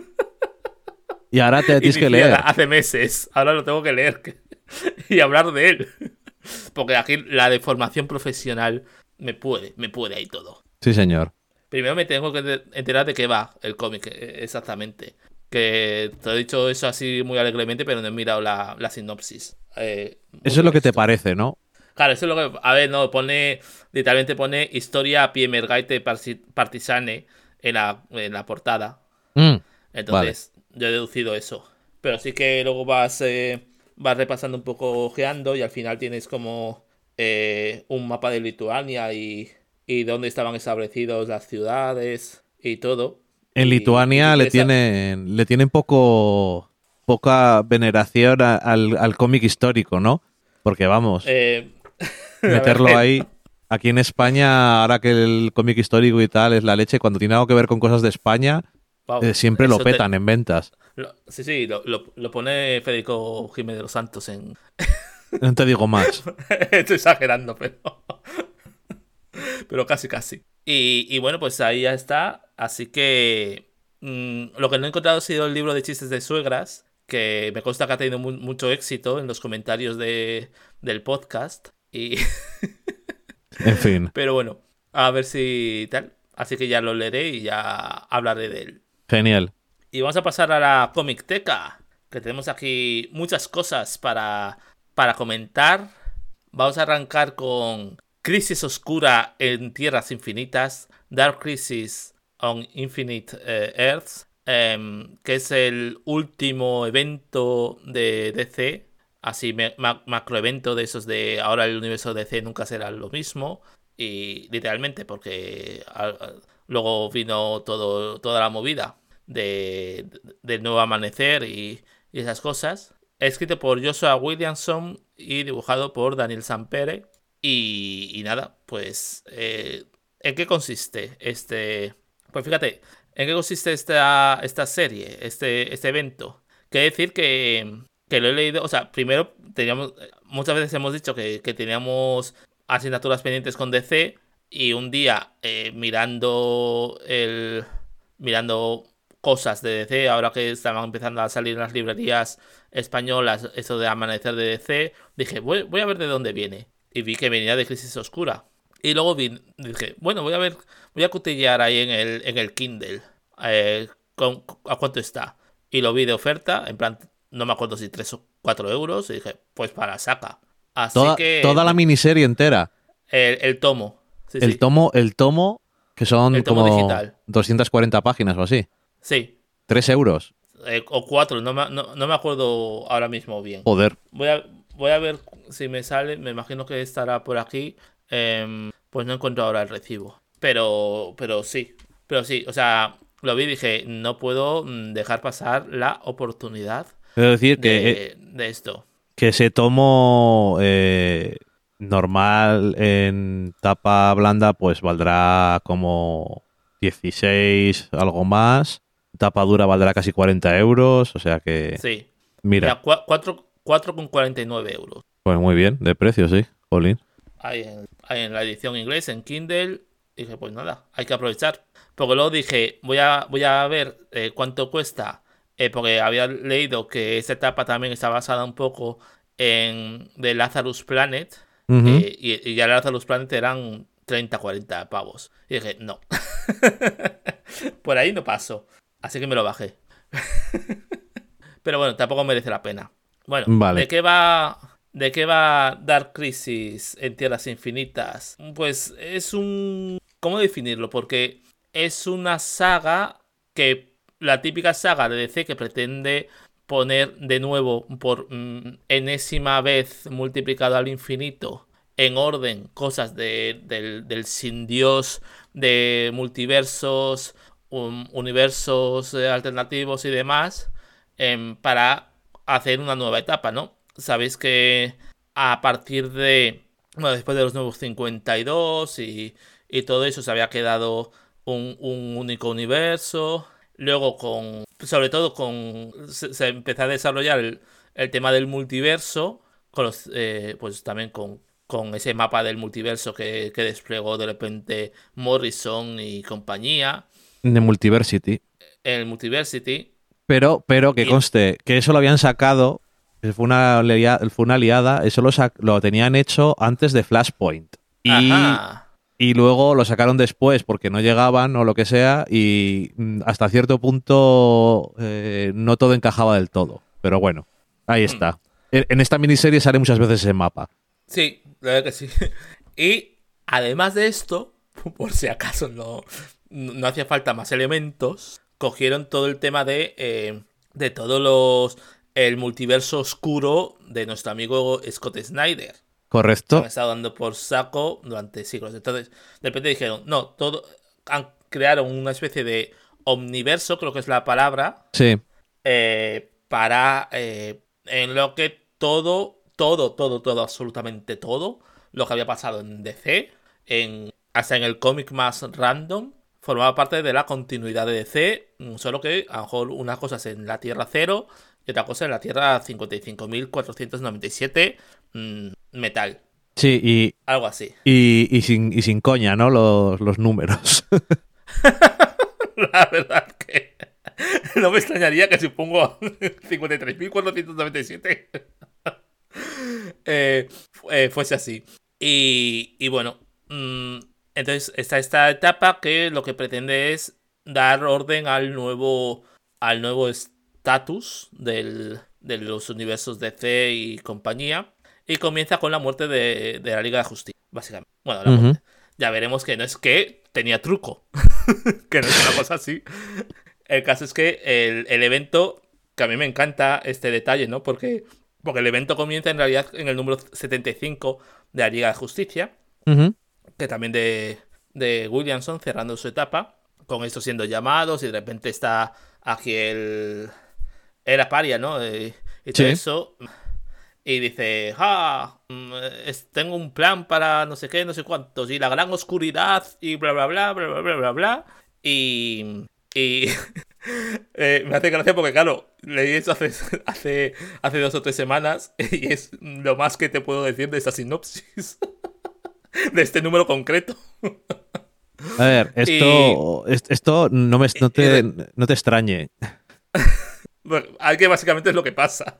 Y ahora te tienes que Iniciada leer. hace meses. Ahora lo tengo que leer que- y hablar de él. Porque aquí la deformación profesional me puede, me puede ahí todo. Sí, señor. Primero me tengo que de- enterar de qué va el cómic eh, exactamente. Que te he dicho eso así muy alegremente, pero no he mirado la, la sinopsis. Eh, muy Eso es lo que te honesto. parece, ¿no? Claro, eso es lo que. A ver, no, pone. Literalmente pone historia Piemergaite parsi- Partisane en la, en la portada. Mm, Entonces, yo he deducido eso. Pero sí que luego vas. eh, vas repasando un poco, ojeando, y al final tienes como. eh, un mapa de Lituania y. y dónde estaban establecidos las ciudades y todo. En Y- y Lituania te le interesa- tienen, le tienen poco poca veneración a- al, al cómic histórico, ¿no? Porque vamos, eh, meterlo a ver, ahí. Aquí en España, ahora que el cómic histórico y tal es la leche, cuando tiene algo que ver con cosas de España, Wow, Eh, siempre lo eso te- petan en ventas. lo- sí, sí, lo, lo- lo pone Federico Jiménez de los Santos en... No te digo más. Estoy exagerando, pero... pero casi, casi. Y, y bueno, pues ahí ya está. Así que mm, lo que no he encontrado ha sido el libro de chistes de suegras, que me consta que ha tenido mu- mucho éxito en los comentarios de, del podcast. Y... En fin, pero bueno, a ver si tal. Así que ya lo leeré y ya hablaré de él. genial. Y vamos a pasar a la Comicteca, que tenemos aquí muchas cosas para, para comentar. Vamos a arrancar con Crisis Oscura en Tierras Infinitas, Dark Crisis on Infinite eh, Earths, em, que es el último evento de D C, así me- ma- macroevento de esos de ahora el universo de D C nunca será lo mismo, y literalmente porque a- a- luego vino todo, toda la movida de, de- del nuevo amanecer y, y esas cosas. Escrito por Joshua Williamson y dibujado por Daniel Sampere. Y, y nada, pues, eh, ¿en qué consiste este? Pues fíjate, ¿en qué consiste esta, esta serie, este, este evento? Quiere decir que, que lo he leído, o sea, primero teníamos, muchas veces hemos dicho que, que teníamos asignaturas pendientes con D C y un día eh, mirando el, mirando cosas de D C, ahora que estaban empezando a salir en las librerías españolas, eso de Amanecer de D C, dije, voy, voy a ver de dónde viene. Y vi que venía de Crisis Oscura. Y luego vi, dije, bueno, voy a ver, voy a cotillear ahí en el, en el Kindle. eh, con- a cuánto está. Y lo vi de oferta, en plan, no me acuerdo si tres o cuatro euros. Y dije, pues para saca. Así Toda, que toda la me- miniserie entera. el, el tomo. Sí, El sí. tomo, el tomo, que son El tomo como digital. doscientas cuarenta páginas o así. Sí. Tres euros. Eh, o cuatro, no me, no, no me acuerdo ahora mismo bien. Joder. Voy a, voy a ver si me sale. Me imagino que estará por aquí. Em, pues no encuentro ahora el recibo. Pero, pero sí. Pero sí, o sea, lo vi y dije, no puedo mm, dejar pasar la oportunidad Es decir, que, eh, de, de esto. que ese tomo eh, normal en tapa blanda, pues valdrá como dieciséis, algo más. Tapa dura valdrá casi cuarenta euros. O sea que, Sí. mira, Mira, cuatro con cuarenta y nueve euros. pues muy bien, de precio, sí. Jolín. Hay en, hay en la edición inglés, en Kindle. Dije, pues nada, hay que aprovechar. Porque luego dije, voy a, voy a ver eh, cuánto cuesta. eh, porque había leído que esta etapa también está basada un poco en The Lazarus Planet. Ujú. eh, y, y ya Lazarus Planet eran treinta cuarenta pavos. Y dije, no. Por ahí no paso. Así que me lo bajé. Pero bueno, tampoco merece la pena. Bueno, Vale. ¿de qué va? ¿De qué va Dark Crisis en Tierras Infinitas? Pues es un... ¿Cómo definirlo? Porque es una saga que... La típica saga de D C que pretende poner de nuevo por mm, enésima vez multiplicado al infinito en orden cosas de, del, del sin Dios, de multiversos, um, universos eh, alternativos y demás, em, para hacer una nueva etapa, ¿no? Sabéis que a partir de, bueno, después de los nuevos cincuenta y dos y, y todo eso se había quedado un, un único universo. Luego con, sobre todo con, se, se empezó a desarrollar el, el tema del multiverso, con los, eh, pues también con, con ese mapa del multiverso que, que desplegó de repente Morrison y compañía, De Multiversity. el Multiversity. Pero, pero que Y, conste que eso lo habían sacado, que fue una, lia- fue una liada, eso lo, sac- lo tenían hecho antes de Flashpoint. Y, ajá. y luego lo sacaron después porque no llegaban o lo que sea, y mm, hasta cierto punto eh, no todo encajaba del todo. Pero bueno, ahí Hmm. está. En, en esta miniserie sale muchas veces ese mapa. Sí, la verdad que sí. Y además de esto, por si acaso no, no hacía falta más elementos, cogieron todo el tema de, eh, de todos los... el multiverso oscuro de nuestro amigo Scott Snyder. ¿Correcto? Han estado dando por saco durante siglos. Entonces, de repente dijeron, no, todo... Han, crearon una especie de omniverso, creo que es la palabra, Sí. eh, para eh, en lo que todo, todo, todo, todo, absolutamente todo lo que había pasado en D C, en, hasta en el cómic más random, formaba parte de la continuidad de D C, solo que a lo mejor una cosa es en la Tierra cero y otra cosa en la Tierra cincuenta y cinco mil cuatrocientos noventa y siete mmm, metal. Sí, y... Algo así. Y, y, sin, y sin coña, ¿no? Los, los números. La verdad que no me extrañaría que si pongo cincuenta y tres mil cuatrocientos noventa y siete eh, eh, fuese así. Y, y bueno, mmm, entonces está esta etapa que lo que pretende es dar orden al nuevo al nuevo estatus del, de los universos D C y compañía. Y comienza con la muerte de, de la Liga de Justicia, básicamente. Bueno, la muerte. Uh-huh. Ya veremos que no es que tenía truco. Que no es una cosa así. El caso es que el, el evento, que a mí me encanta este detalle, ¿no? Porque, porque el evento comienza en realidad en el número setenta y cinco de la Liga de Justicia. Uh-huh. Que también de, de Williamson, cerrando su etapa. Con esto siendo llamados y de repente está aquí el... Era paria, ¿no? Y, y todo sí. Eso... Y dice, ah, tengo un plan para no sé qué, no sé cuántos, y la gran oscuridad, y bla, bla, bla, bla, bla, bla, bla, bla. Y, y eh, me hace gracia porque, claro, leí eso hace, hace, hace dos o tres semanas, y es lo más que te puedo decir de esta sinopsis, de este número concreto. A ver, esto, y, esto no, me, no, te, no te extrañe. Bueno, que básicamente es lo que pasa.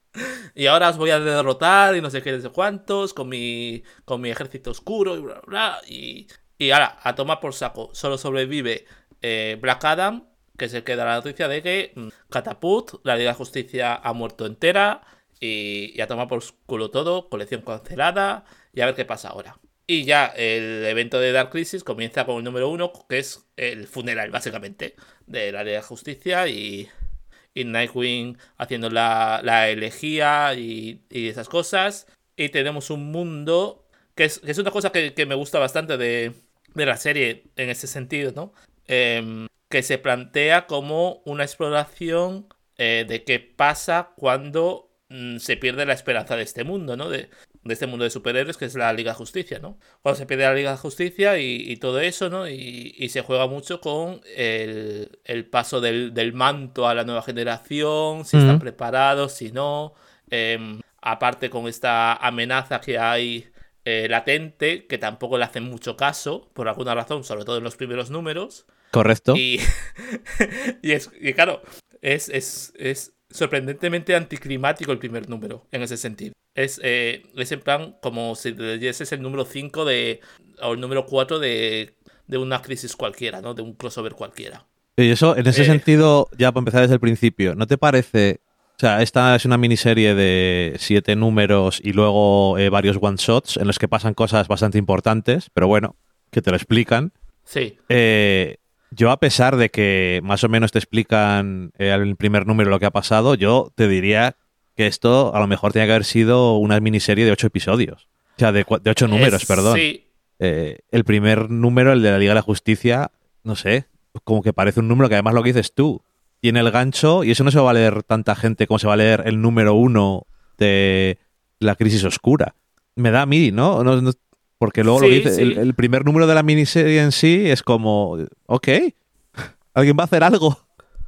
Y ahora os voy a derrotar y no sé qué, no sé cuántos, con mi, con mi ejército oscuro y bla, bla, y, y ahora, a tomar por saco. Solo sobrevive eh, Black Adam, que se queda la noticia de que mmm, Catapult, la Liga de Justicia, ha muerto entera, y, y a tomar por culo todo, colección cancelada, y a ver qué pasa ahora. Y ya el evento de Dark Crisis comienza con el número uno, que es el funeral, básicamente, de la Liga de Justicia, y... y Nightwing haciendo la, la elegía y, y esas cosas. Y tenemos un mundo que es, que es una cosa que, que me gusta bastante de, de la serie en ese sentido, ¿no? Eh, que se plantea como una exploración eh, de qué pasa cuando mm, se pierde la esperanza de este mundo, ¿no? De, de este mundo de superhéroes que es la Liga de Justicia, ¿no? Cuando se pierde la Liga de Justicia y, y todo eso, ¿no? Y, y se juega mucho con el, el paso del, del manto a la nueva generación, si uh-huh. están preparados, si no. Eh, aparte con esta amenaza que hay eh, latente, que tampoco le hacen mucho caso, por alguna razón, sobre todo en los primeros números. Correcto. Y, y, es, y claro, es, es, es sorprendentemente anticlimático el primer número, en ese sentido. Es, eh, es en plan como si leyeses el número cinco de, o el número cuatro de, de una crisis cualquiera, ¿no? De un crossover cualquiera. Y eso, en ese eh, sentido, ya para empezar desde el principio, ¿no te parece? O sea, esta es una miniserie de siete números y luego eh, varios one-shots en los que pasan cosas bastante importantes, pero bueno, que te lo explican. Sí. Eh, yo, a pesar de que más o menos te explican eh, en el primer número lo que ha pasado, yo te diría que esto a lo mejor tenía que haber sido una miniserie de ocho episodios. O sea, de, de ocho números, es, perdón. Sí. Eh, el primer número, el de la Liga de la Justicia, no sé, como que parece un número que además lo que dices tú, tiene el gancho y eso no se va a leer tanta gente como se va a leer el número uno de la Crisis Oscura. Me da a mí, ¿no? no, no porque luego sí, lo que dice, sí. el, el primer número de la miniserie en sí es como, ok, alguien va a hacer algo.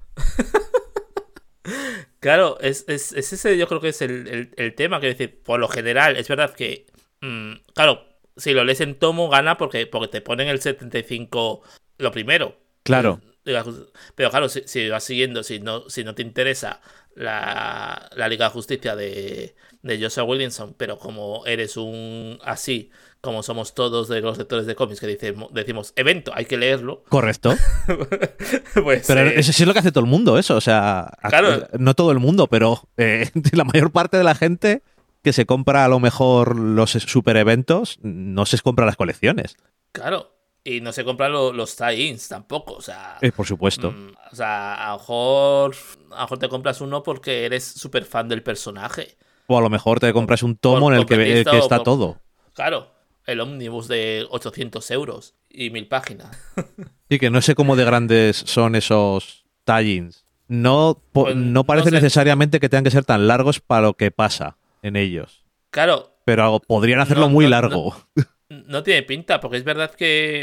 Claro, es, es, es ese yo creo que es el, el, el tema, que decir, por lo general, es verdad que, mmm, claro, si lo lees en tomo gana porque, porque te ponen el setenta y cinco lo primero. Claro. Pero claro, si, si vas siguiendo, si no, si no te interesa la, la Liga de Justicia de, de Joshua Williamson, pero como eres un así, como somos todos de los lectores de cómics que decimos, decimos evento, hay que leerlo. Correcto. Pues, pero eh, eso sí es lo que hace todo el mundo, eso. O sea, claro. No todo el mundo, pero eh, la mayor parte de la gente que se compra a lo mejor los super eventos no se compra las colecciones. Claro. Y no se compran lo, los tie-ins tampoco, o sea... Eh, por supuesto. Mmm, o sea, a lo mejor, a lo mejor te compras uno porque eres súper fan del personaje. O a lo mejor te compras un tomo por, en el que, el que está por, todo. Claro, el ómnibus de ochocientos euros y mil páginas. Y que no sé cómo de grandes son esos tie-ins. No, pues, no parece no sé. necesariamente que tengan que ser tan largos para lo que pasa en ellos. Claro. Pero podrían hacerlo no, muy no, largo. No, no tiene pinta, porque es verdad que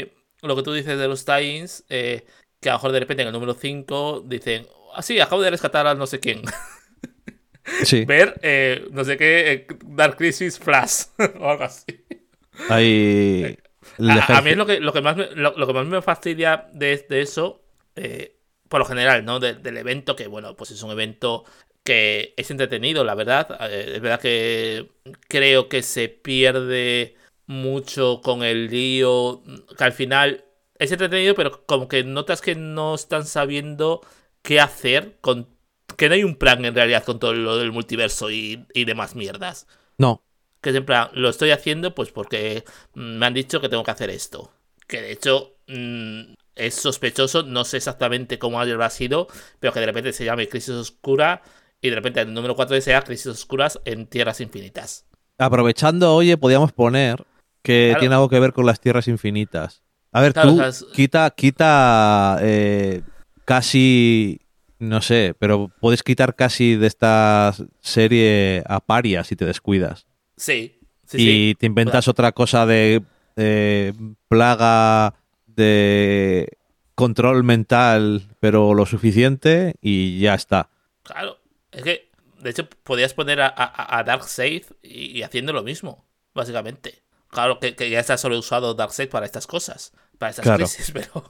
lo que tú dices de los tie-ins, eh, que a lo mejor de repente en el número cinco dicen, ah, sí, acabo de rescatar a no sé quién. Sí. Ver, eh, no sé qué, eh, Dark Crisis Flash o algo así. Hay... A, a mí es lo que, lo, que más me, lo, lo que más me fastidia de, de eso, eh, por lo general, ¿no? De, del evento, que bueno, pues es un evento que es entretenido, la verdad. Eh, es verdad que creo que se pierde mucho con el lío, que al final es entretenido, pero como que notas que no están sabiendo qué hacer, con que no hay un plan en realidad con todo lo del multiverso y, y demás mierdas. No. Que es en plan, lo estoy haciendo pues porque me han dicho que tengo que hacer esto. Que de hecho mmm, es sospechoso, no sé exactamente cómo habrá sido, pero que de repente se llame Crisis Oscura y de repente el número cuatro sea Crisis Oscuras en Tierras Infinitas. Aprovechando, oye, podíamos poner que Claro. tiene algo que ver con las Tierras Infinitas. A ver, Claro, tú o sea, es... quita, quita eh, casi, no sé, pero puedes quitar casi de esta serie a Paria si te descuidas. Sí, sí, Y sí. te inventas O sea, otra cosa de eh, plaga de control mental, pero lo suficiente y ya está. claro, es que de hecho podías poner a, a, a Darkseid y, y haciendo lo mismo, básicamente. Claro que, que ya está solo usado Darkseid para estas cosas, para estas Claro. crisis, pero...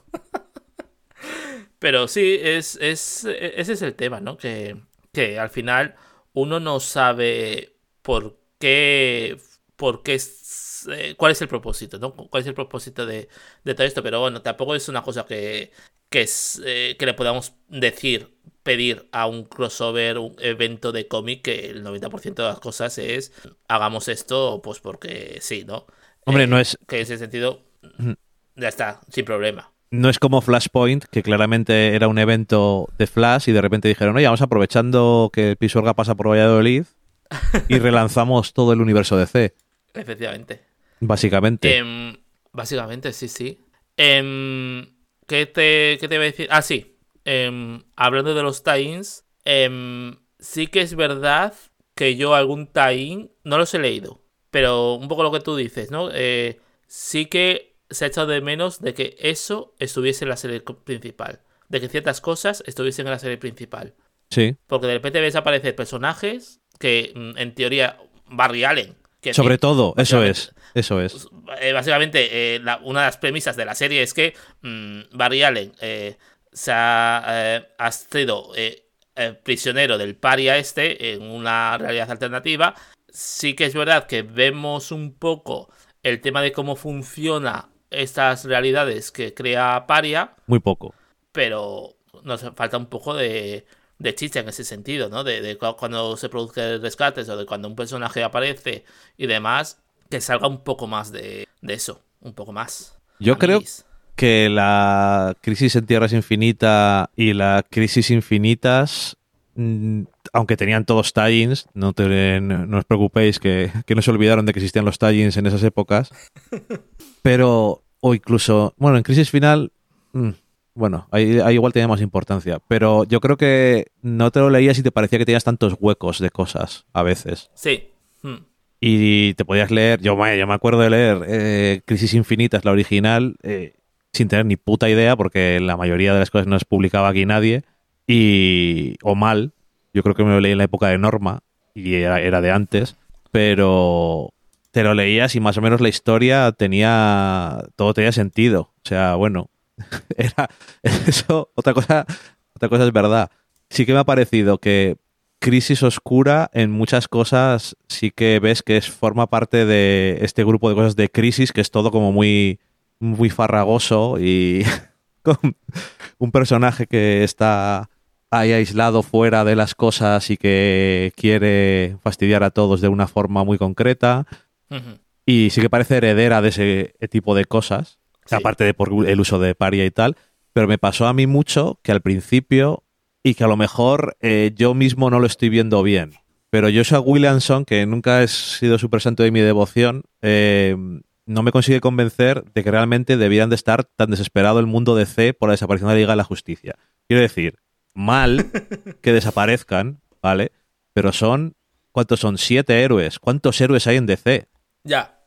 Pero sí, es, es, ese es el tema, ¿no? Que, que al final uno no sabe por qué, por qué es, eh, cuál es el propósito, ¿no? Cuál es el propósito de, de todo esto, pero bueno, tampoco es una cosa que, que, es, eh, que le podamos decir, pedir a un crossover, un evento de cómic, que el noventa por ciento de las cosas es hagamos esto pues porque sí, ¿no? Hombre, no Eh, es, que en ese sentido ya está, sin problema. no es como Flashpoint, que claramente era un evento de Flash y de repente dijeron, oye, vamos aprovechando que el Pisuerga pasa por Valladolid y relanzamos todo el universo D C. Efectivamente. Básicamente. Eh, básicamente, sí, sí. Eh, ¿qué, te, ¿Qué te iba a decir? Ah, sí. Eh, hablando de los tie-ins, eh, sí que es verdad que yo algún tie-in no los he leído. Pero un poco lo que tú dices, ¿no? Eh, sí que se ha echado de menos de que eso estuviese en la serie principal. De que ciertas cosas estuviesen en la serie principal. Sí. Porque de repente ves aparecer personajes que, en teoría, Barry Allen. Que Sobre decir, todo, eso es. Eso es. eh, básicamente, eh, la, una de las premisas de la serie es que mmm, Barry Allen eh, se ha, eh, ha sido eh, eh, prisionero del paria este en una realidad alternativa. Sí que es verdad que vemos un poco el tema de cómo funciona estas realidades que crea paria. Muy poco. Pero nos falta un poco de, de chicha en ese sentido, ¿no? De, de cuando se produce rescates o de cuando un personaje aparece y demás, que salga un poco más de, de eso, un poco más. Yo creo que la crisis en Tierras Infinitas y la crisis infinitas, mmm, aunque tenían todos tie-ins, no, te, no, no os preocupéis que, que no se olvidaron de que existían los tie-ins en esas épocas, pero, o incluso, bueno, en crisis final... Mmm, Bueno, ahí, ahí igual tenía más importancia, pero yo creo que no te lo leías y te parecía que tenías tantos huecos de cosas a veces. Sí. Hmm. Y te podías leer, yo me, yo me acuerdo de leer eh, Crisis Infinitas, la original, eh, sin tener ni puta idea, porque la mayoría de las cosas no las publicaba aquí nadie, y o mal, yo creo que me lo leí en la época de Norma, y era, era de antes, pero te lo leías y más o menos la historia tenía, todo tenía sentido. O sea, bueno... Era eso, otra cosa, otra cosa es verdad. Sí que me ha parecido que Crisis Oscura en muchas cosas sí que ves que es, forma parte de este grupo de cosas de Crisis, que es todo como muy, muy farragoso y con un personaje que está ahí aislado fuera de las cosas y que quiere fastidiar a todos de una forma muy concreta. Uh-huh. Y sí que parece heredera de ese tipo de cosas. Sí. Aparte de por el uso de paria y tal, pero me pasó a mí mucho que al principio, y que a lo mejor eh, yo mismo no lo estoy viendo bien, pero Joshua Williamson, que nunca he sido súper santo de mi devoción, eh, no me consigue convencer de que realmente debieran de estar tan desesperado el mundo D C por la desaparición de la Liga de la Justicia. Quiero decir, mal que desaparezcan, ¿vale? Pero son, ¿cuántos son? Siete héroes. ¿Cuántos héroes hay en D C? Ya.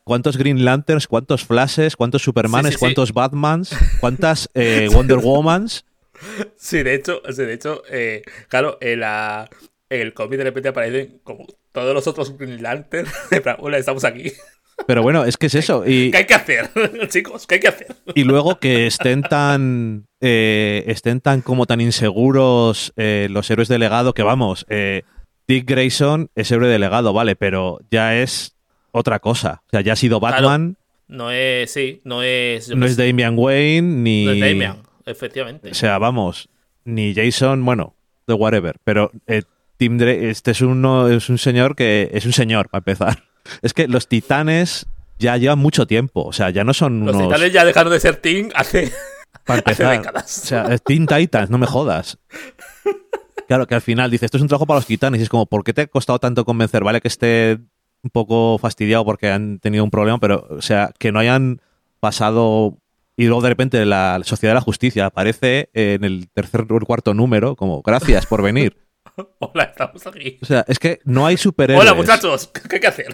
¿Cuántos Green Lanterns, cuántos Flashes, cuántos Supermanes, Sí, sí, sí. cuántos Batmans, cuántas eh, Wonder Womans? Sí, de hecho, sí, de hecho eh, claro, en, la, en el cómic de repente aparecen como todos los otros Green Lantern. En plan, hola, estamos aquí. Pero bueno, es que es eso. ¿Qué Y, hay que hacer? Chicos, ¿qué hay que hacer? y luego que estén tan eh, estén tan como tan inseguros eh, los héroes de legado que vamos, eh, Dick Grayson es héroe de legado, vale, pero ya es otra cosa. O sea, ya ha sido Batman, Claro, no es, sí, no es, yo no qué es sé, Damian Wayne, ni... no es Damian, O efectivamente. sea, vamos, ni Jason, bueno, de whatever, pero eh, Tim Drake, este es, uno, es un señor que es un señor, para empezar. Es que los titanes ya llevan mucho tiempo, o sea, ya no son Los unos... titanes ya dejaron de ser Team hace, Para hace empezar, décadas. o sea, es Teen Titans, no me jodas. Claro, que al final dice, esto es un trabajo para los titanes, y es como, ¿por qué te ha costado tanto convencer? Vale que esté un poco fastidiado porque han tenido un problema, pero, o sea, que no hayan pasado... Y luego de repente la Sociedad de la Justicia aparece en el tercer o el cuarto número, como, gracias por venir. Hola, estamos aquí. O sea, es que no hay superhéroes. Hola, muchachos, ¿qué hay que hacer?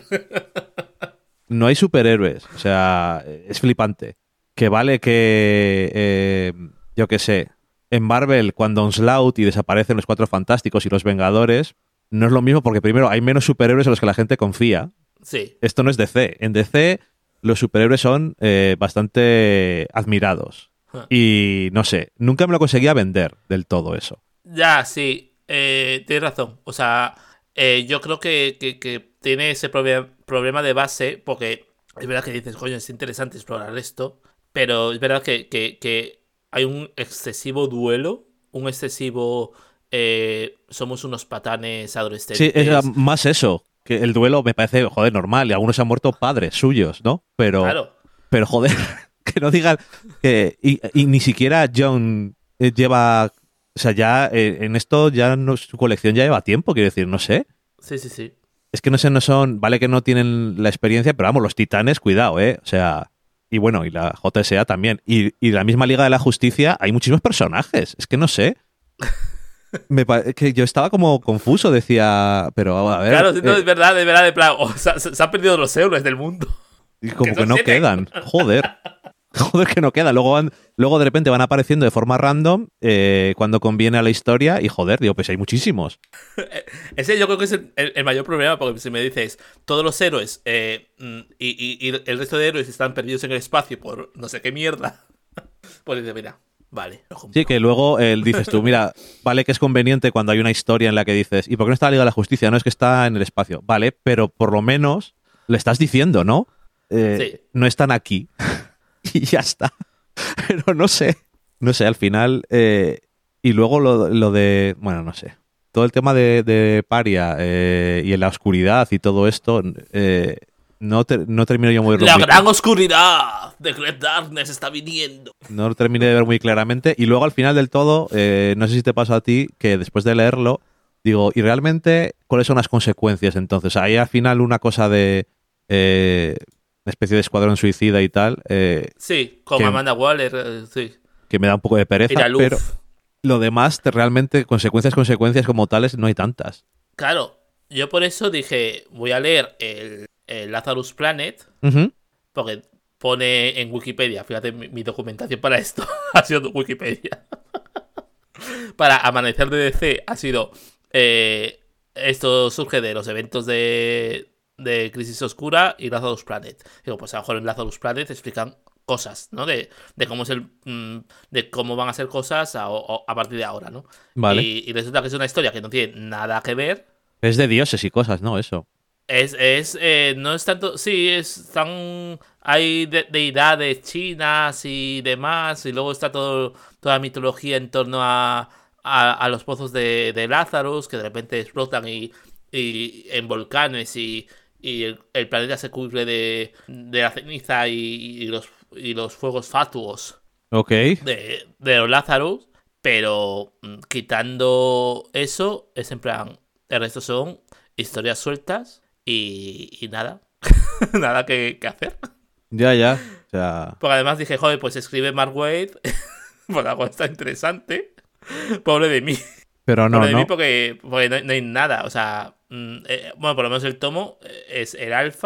No hay superhéroes. O sea, es flipante. Que vale que, eh, yo qué sé, en Marvel, cuando Onslaught y desaparecen los Cuatro Fantásticos y los Vengadores, no es lo mismo porque primero hay menos superhéroes en los que la gente confía. Sí. Esto no es D C. En D C los superhéroes son eh, bastante admirados. Y no sé, nunca me lo conseguía vender del todo eso. Ya, sí, eh, tienes razón. O sea, eh, yo creo que, que, que tiene ese proble- problema de base, porque es verdad que dices, coño, es interesante explorar esto, pero es verdad que, que, que hay un excesivo duelo, un excesivo... eh, somos unos patanes Sí, adolescentes. es más eso. Que el duelo me parece, joder, normal. Y algunos han muerto padres suyos, ¿no? Pero, Claro, pero joder, que no digan que... Y, y ni siquiera John eh, lleva... O sea, ya eh, en esto ya no, su colección ya lleva tiempo, quiero decir, no sé. sí, sí, sí. Es que no sé, no son... Vale que no tienen la experiencia, pero vamos, los titanes, cuidado, ¿eh? O sea... Y bueno, y la J S A también. Y, y la misma Liga de la Justicia, hay muchísimos personajes. Es que no sé. Me pa- que yo estaba como confuso, decía, pero a ver, Claro, no, eh, es verdad, es verdad, de plan, oh, se, se- se han perdido los héroes del mundo. y como Que que son no siete. quedan. Joder. Joder que no queda. Luego, van, luego de repente van apareciendo de forma random eh, cuando conviene a la historia y joder, digo, pues hay muchísimos. Ese yo creo que es el, el- el mayor problema, porque si me dices, todos los héroes eh, mm, y, y- y el resto de héroes están perdidos en el espacio por no sé qué mierda, pues dices, mira, vale, lo compro. Sí, que luego eh, dices tú, mira, vale que es conveniente cuando hay una historia en la que dices, ¿y por qué no está la Liga de la Justicia? No es que está en el espacio. Vale, pero por lo menos le estás diciendo, ¿no? Eh, Sí. No están aquí. Y ya está. Pero no sé. No sé, al final. eh, y luego lo, lo de. Bueno, no sé. Todo el tema de, de Paria eh, y en la oscuridad y todo esto. eh, no, te- no termino yo muy La muy- gran oscuridad de Great Darkness está viniendo. No lo terminé de ver muy claramente. Y luego al final del todo, eh, no sé si te pasa a ti, que después de leerlo, digo, ¿y realmente cuáles son las consecuencias entonces? Hay al final una cosa de. eh, una especie de escuadrón suicida y tal. eh, Sí, con Que- Amanda Waller, eh, sí. que me da un poco de Y pereza, la luz. pero lo demás, te- realmente, consecuencias, consecuencias como tales, no hay tantas. Claro, yo por eso dije, voy a leer el, el Lazarus Planet, Ujú. porque pone en Wikipedia, fíjate, mi, mi documentación para esto ha sido Wikipedia. Para Amanecer de D C ha sido... eh, esto surge de los eventos de, de Crisis Oscura y Lazarus Planet. Digo, pues a lo mejor en Lazarus Planet explican cosas, ¿no? De, de cómo es el... mm, de cómo van a ser cosas a, a- a partir de ahora, ¿no? Vale. Y, y resulta que es una historia que no tiene nada que ver. Es de dioses y cosas, ¿no? Eso. Es, es, eh, no es tanto, sí, es tan, hay de- deidades chinas y demás, y luego está todo, toda la mitología en torno a, a, a los pozos de, de Lazarus, que de repente explotan y, y en volcanes y, y el, el planeta se cubre de, de la ceniza y, y los, y los fuegos fatuos Ok. de, de los Lazarus, pero mm, quitando eso, es en plan, el resto son historias sueltas y, y nada, nada que, que hacer. Ya, ya. O sea. Porque además dije, joder, pues escribe Mark Waid, pues algo está interesante. Pobre de mí. Pero no, Pobre de mí no. porque, porque no, no hay nada, o sea, mm, eh, bueno, por lo menos el tomo eh, es el alfa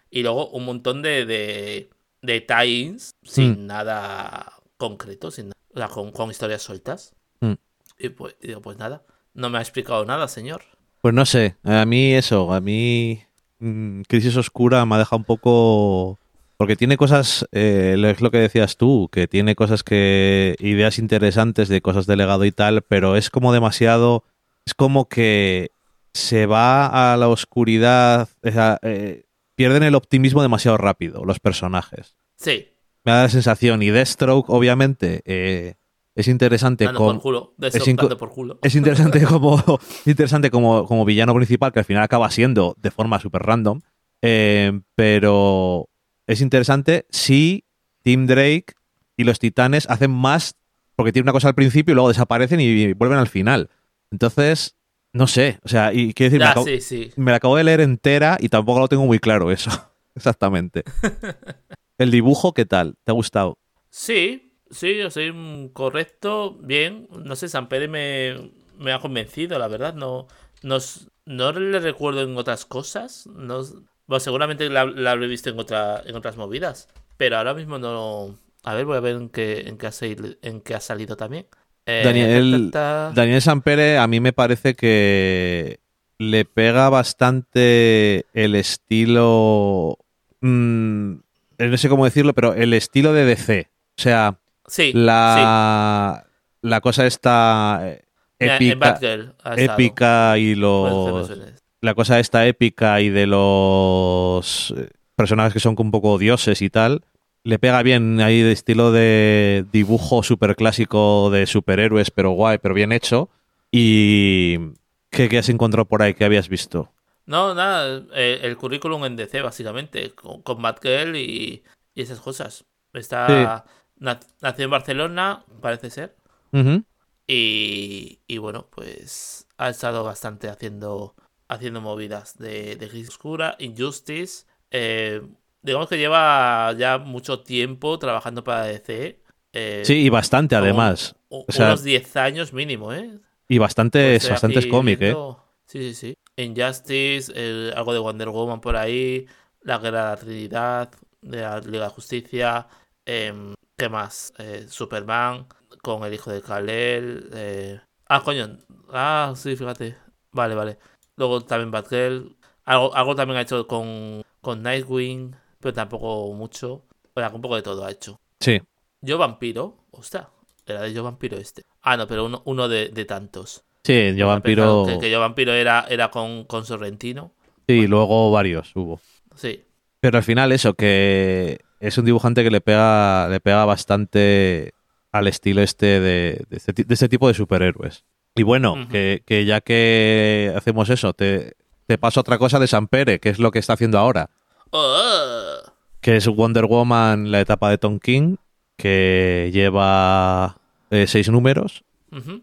Y luego un montón de, de, de tie-ins sin Mm. nada concreto, sin, o sea, con, con historias sueltas. Mm. Y pues, y digo, pues nada, no me ha explicado nada, señor. Pues no sé, a mí eso, a mí mm, Crisis Oscura me ha dejado un poco... Porque tiene cosas, eh, es lo que decías tú, que tiene cosas que... ideas interesantes de cosas de legado y tal, pero es como demasiado... Es como que se va a la oscuridad, o sea, eh, pierden el optimismo demasiado rápido los personajes. Sí, Me da la sensación, y Deathstroke, obviamente, eh, es interesante dando por como... culo, de Es, eso, inco- dando por culo. es interesante como interesante como, como villano principal, que al final acaba siendo de forma súper random. eh, pero es interesante si Tim Drake y los Titanes hacen más, porque tiene una cosa al principio y luego desaparecen y vuelven al final. Entonces, no sé. O sea, y quiero decir, me, Ya, acabo, sí, sí. me la acabo de leer entera y tampoco lo tengo muy claro eso. Exactamente. El dibujo, ¿qué tal? ¿Te ha gustado? Sí, sí, yo soy un correcto, bien. No sé, Sampere me, me ha convencido, la verdad. No, no, s- no le recuerdo en otras cosas. No, s- bueno, seguramente la, la habré visto en, otra, en otras movidas. Pero ahora mismo no. A ver, voy a ver en qué, en qué, ha, salido, en qué ha salido también. Eh, ta, ta, Daniel, ta. Daniel Sampere a mí me parece que le pega bastante el estilo, mm, eh, no sé cómo decirlo, pero el estilo de D C. O sea, Sí, sí. la, la cosa esta eh, Mira, en épica, Batgirl ha estado. épica y Puede que me los... suene. La cosa esta épica y de los eh, personajes que son un poco dioses y tal, le pega bien ahí de estilo de dibujo súper clásico de superhéroes, pero guay, pero bien hecho. ¿Y qué, qué has encontrado por ahí que habías visto? No, nada, eh, el currículum en D C, básicamente, con, con Batgirl y, y esas cosas. Sí. Está na- nació en Barcelona, parece ser, Ujú. y, y bueno, pues ha estado bastante haciendo, haciendo movidas de, de Gris Oscura, Injustice. eh, digamos que lleva ya mucho tiempo trabajando para D C, Sí, eh, y bastante como un- además. u- O sea, unos diez años mínimo, ¿eh? y Pues bastantes, estoy bastantes aquí cómic, ¿eh? viendo. Sí, sí, sí. Injustice, el- algo de Wonder Woman por ahí. La Guerra de la Trinidad. De la Liga de Justicia. em, ¿Qué más? Eh, Superman. Con el hijo de Kal-El. eh, Ah, coño. Ah, sí, fíjate. Vale, vale. Luego también Batgirl. Algo, algo también ha hecho con, con Nightwing. Pero tampoco mucho. O sea, un poco de todo ha hecho. Sí. Yo Vampiro. Ostras. Era de Yo Vampiro este. Ah, no, pero uno, uno de, de tantos. Sí, yo Pues he pensado que, vampiro. que Yo Vampiro era, era con, con Sorrentino. Sí, Bueno, luego varios hubo. sí. Pero al final eso, que es un dibujante que le pega, le pega bastante al estilo este de, de, este, ti- de este tipo de superhéroes. Y bueno, Ujú. que, que ya que hacemos eso, te, te paso otra cosa de Sampere, que es lo que está haciendo ahora, Oh, que es Wonder Woman, la etapa de Tom King, que lleva eh, seis números. ujú.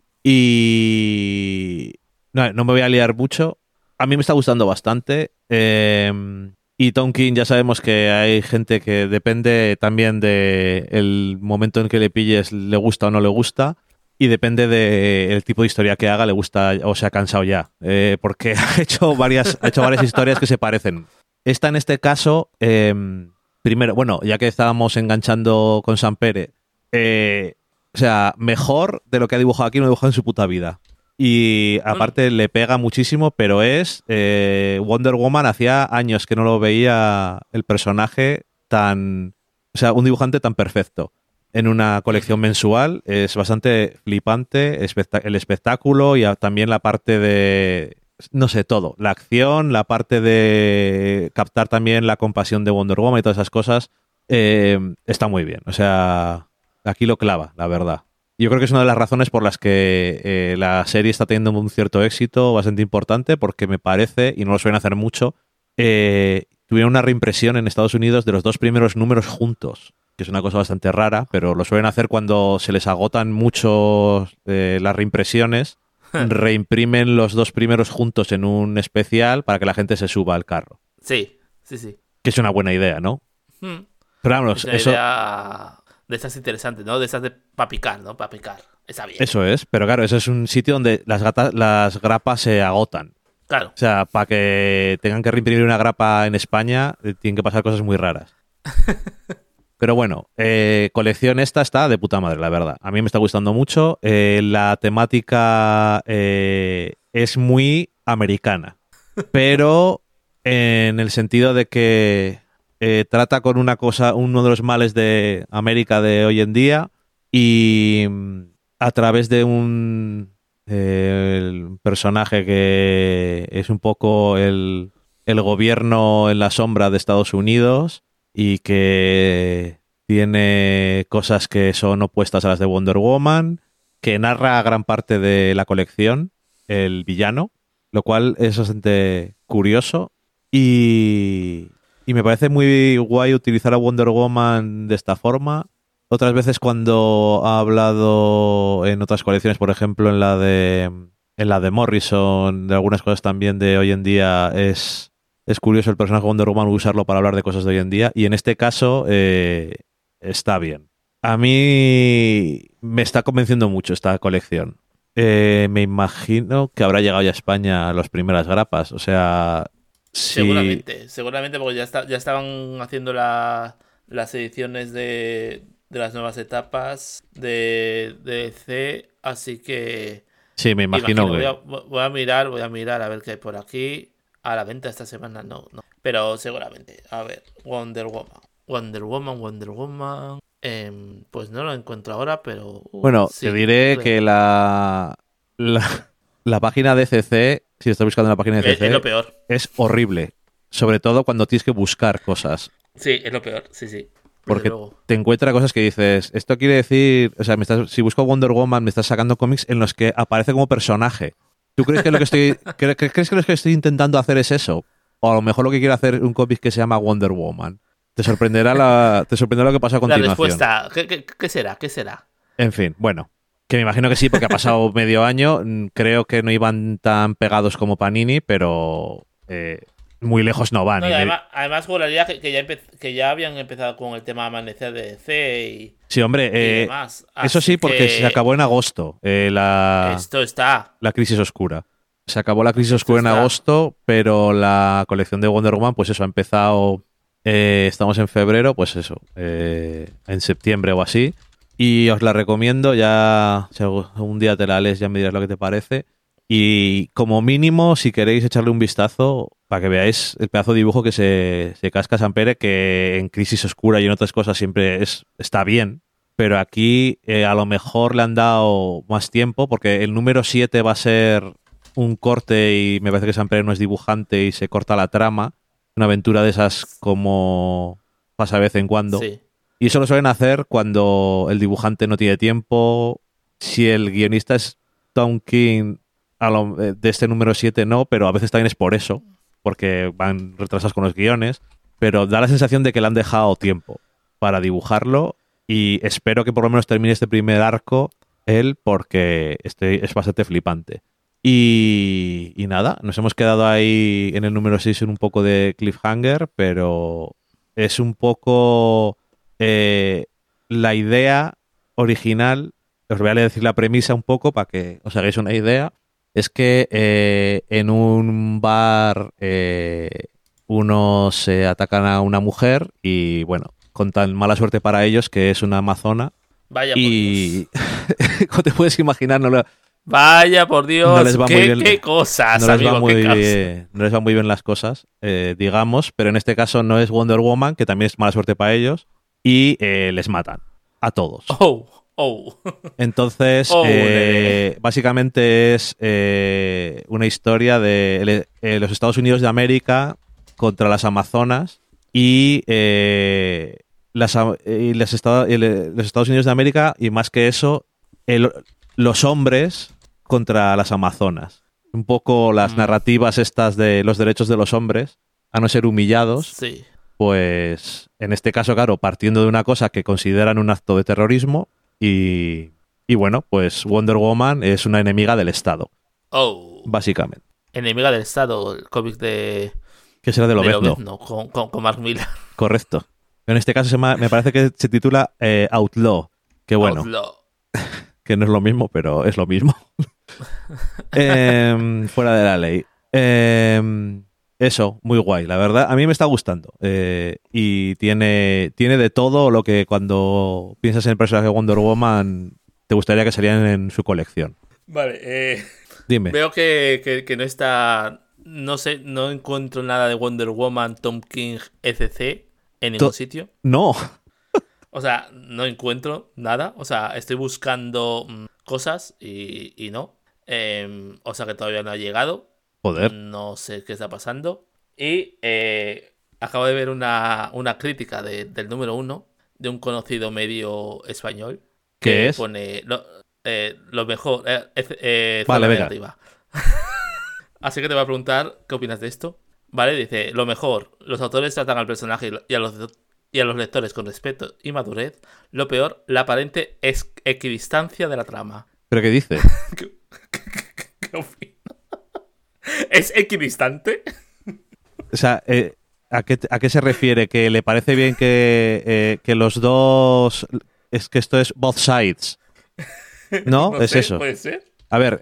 Y no, no me voy a liar mucho. A mí me está gustando bastante. Eh, y Tom King ya sabemos que hay gente que depende también de el momento en que le pilles, le gusta o no le gusta. Y depende del tipo de historia que haga, le gusta o se ha cansado ya. Eh, porque ha hecho varias, ha hecho varias historias que se parecen. Esta en este caso, eh, primero, bueno, ya que estábamos enganchando con Sampere, eh, o sea, mejor de lo que ha dibujado aquí no ha dibujado en su puta vida. Y Bueno, aparte le pega muchísimo, pero es eh, Wonder Woman. Hacía años que no lo veía el personaje tan... O sea, un dibujante tan perfecto. En una colección ujú. mensual es bastante flipante especta- el espectáculo y a- también la parte de... No sé, todo. La acción, la parte de captar también la compasión de Wonder Woman y todas esas cosas. eh, está muy bien. O sea, aquí lo clava, la verdad. Yo creo que es una de las razones por las que eh, la serie está teniendo un cierto éxito bastante importante, porque me parece, y no lo suelen hacer mucho, eh, tuvieron una reimpresión en Estados Unidos de los dos primeros números juntos, que es una cosa bastante rara, pero lo suelen hacer cuando se les agotan mucho eh, las reimpresiones, reimprimen los dos primeros juntos en un especial para que la gente se suba al carro. Sí, sí, sí. Que es una buena idea, ¿no? Mm. Pero vamos, Es una eso, idea de esas interesantes, ¿no? De esas de pa' picar, ¿no? Pa' picar. Está bien. eso es, pero claro, eso es un sitio donde las, gatas, las grapas se agotan. Claro. O sea, para que tengan que reimprimir una grapa en España, eh, tienen que pasar cosas muy raras. Pero bueno, eh, colección esta está de puta madre, la verdad. A mí me está gustando mucho. Eh, la temática eh, es muy americana, pero en el sentido de que eh, trata con una cosa, uno de los males de América de hoy en día y mm, a través de un eh, el personaje que es un poco el, el gobierno en la sombra de Estados Unidos y que tiene cosas que son opuestas a las de Wonder Woman, que narra gran parte de la colección, el villano, lo cual es bastante curioso y, y me parece muy guay utilizar a Wonder Woman de esta forma. Otras veces cuando ha hablado en otras colecciones, por ejemplo en la de en la de Morrison, de algunas cosas también de hoy en día, es es curioso el personaje Wonder Woman usarlo para hablar de cosas de hoy en día y en este caso eh, está bien. A mí me está convenciendo mucho esta colección. Eh, me imagino que habrá llegado ya a España las primeras grapas, o sea, sí. Seguramente, seguramente porque ya, está, ya estaban haciendo la, las ediciones de, de las nuevas etapas de, de D C, así que Sí, me imagino, imagino, que... voy, a, voy a mirar, voy a mirar a ver qué hay por aquí. A la venta esta semana no, no. Pero seguramente. A ver, Wonder Woman. Wonder Woman, Wonder Woman. Eh, pues no lo encuentro ahora, pero... Uh, Bueno, sí, te diré creo. que la, la, la página de C C, si estás buscando la página de Es, C C, es lo peor. es horrible. Sobre todo cuando tienes que buscar cosas. Sí, es lo peor, sí, sí. Desde Porque luego. te encuentra cosas que dices, esto quiere decir, o sea, me estás, si busco Wonder Woman, me estás sacando cómics en los que aparece como personaje. ¿Tú crees que lo que estoy, cre- crees que lo que estoy intentando hacer es eso? O a lo mejor lo que quiero hacer es un cómic que se llama Wonder Woman. Te sorprenderá la, te sorprenderá lo que pasa a La continuación. respuesta, ¿qué, qué, qué será? ¿Qué será? En fin, bueno, que me imagino que sí, porque ha pasado medio año. Mm, Creo que no iban tan pegados como Panini, pero eh, muy lejos no van. No, Y y me- además, además juraría que, que, ya empe- que ya habían empezado con el tema Amanecer de D C y, Sí, hombre, y eh, demás. eso Así sí, porque se que acabó en agosto eh, la, esto está. la crisis oscura. Se acabó la crisis Esto oscura en está. agosto, pero la colección de Wonder Woman, pues eso, ha empezado. Eh, estamos en febrero, pues eso, eh, en septiembre o así. Y os la recomiendo, ya si un día te la lees, ya me dirás lo que te parece. Y como mínimo, si queréis echarle un vistazo, para que veáis el pedazo de dibujo que se, se casca Sampere, que en Crisis Oscura y en otras cosas siempre es, está bien. Pero aquí eh, a lo mejor le han dado más tiempo, porque el número siete va a ser un corte y me parece que Sampere no es dibujante y se corta la trama. Una aventura de esas como pasa de vez en cuando. Sí. Y eso lo suelen hacer cuando el dibujante no tiene tiempo. Si el guionista es Tom King, a lo- eh, de este número siete no, pero a veces también es por eso, porque van retrasados con los guiones. Pero da la sensación de que le han dejado tiempo para dibujarlo y espero que por lo menos termine este primer arco él, porque este es bastante flipante. Y, y nada, nos hemos quedado ahí en el número seis en un poco de cliffhanger, pero es un poco eh, la idea original. Os voy a decir la premisa un poco para que os hagáis una idea. Es que eh, en un bar eh, unos se atacan a una mujer y bueno, con tan mala suerte para ellos que es una amazona. Vaya Y por Dios. como te puedes imaginar, no, lo- Vaya por Dios. no les va ¿Qué, muy bien. qué cosas, no les, amigo? va muy ¿Qué causa? bien, no les van muy bien las cosas, eh, digamos, pero en este caso no es Wonder Woman, que también es mala suerte para ellos, y eh, les matan a todos. Oh, oh. Entonces, Oh, eh, nene. básicamente es eh, una historia de el- eh, los Estados Unidos de América contra las Amazonas y, eh, las, a- y las Estados, y le- los Estados Unidos de América y más que eso, el- los hombres contra las Amazonas. Un poco las Mm. narrativas estas de los derechos de los hombres a no ser humillados, Sí. pues en este caso, claro, partiendo de una cosa que consideran un acto de terrorismo y, y bueno, pues Wonder Woman es una enemiga del Estado, Oh. básicamente. Enemiga del Estado, el cómic de, Que será de de Lobezno, Lobezno, con, con, con Mark Millar. correcto. En este caso se llama- me parece que se titula eh, Outlaw, que bueno, Outlaw. que no es lo mismo, pero es lo mismo. Em, fuera de la ley. Eh, eso, muy guay, la verdad. A mí me está gustando. Eh, y tiene, tiene de todo lo que cuando piensas en el personaje de Wonder Woman te gustaría que salieran en su colección. Vale, eh, Dime. veo que, que, que no está... No sé, no encuentro nada de Wonder Woman, Tom King, etcétera en ningún To- sitio. No. O sea, no encuentro nada. O sea, estoy buscando mm, cosas y, y no. Eh, o sea que todavía no ha llegado. Joder. No sé qué está pasando. Y eh, acabo de ver una, una crítica de- del número uno de un conocido medio español ¿Qué que es? pone lo, eh, lo mejor. Eh, eh, eh, Vale, zona venga. negativa. Así que te voy a preguntar qué opinas de esto. Vale, dice, lo mejor, los autores tratan al personaje y a los, y a los lectores con respeto y madurez. Lo peor, la aparente es- equidistancia de la trama. ¿Pero qué dice? ¿Qué, qué opinas? ¿Es equidistante? O sea, eh, ¿a, qué, ¿a qué se refiere? ¿Que le parece bien que, eh, que los dos... Es que esto es both sides, ¿no? No Es sé, eso. puede ser. A ver,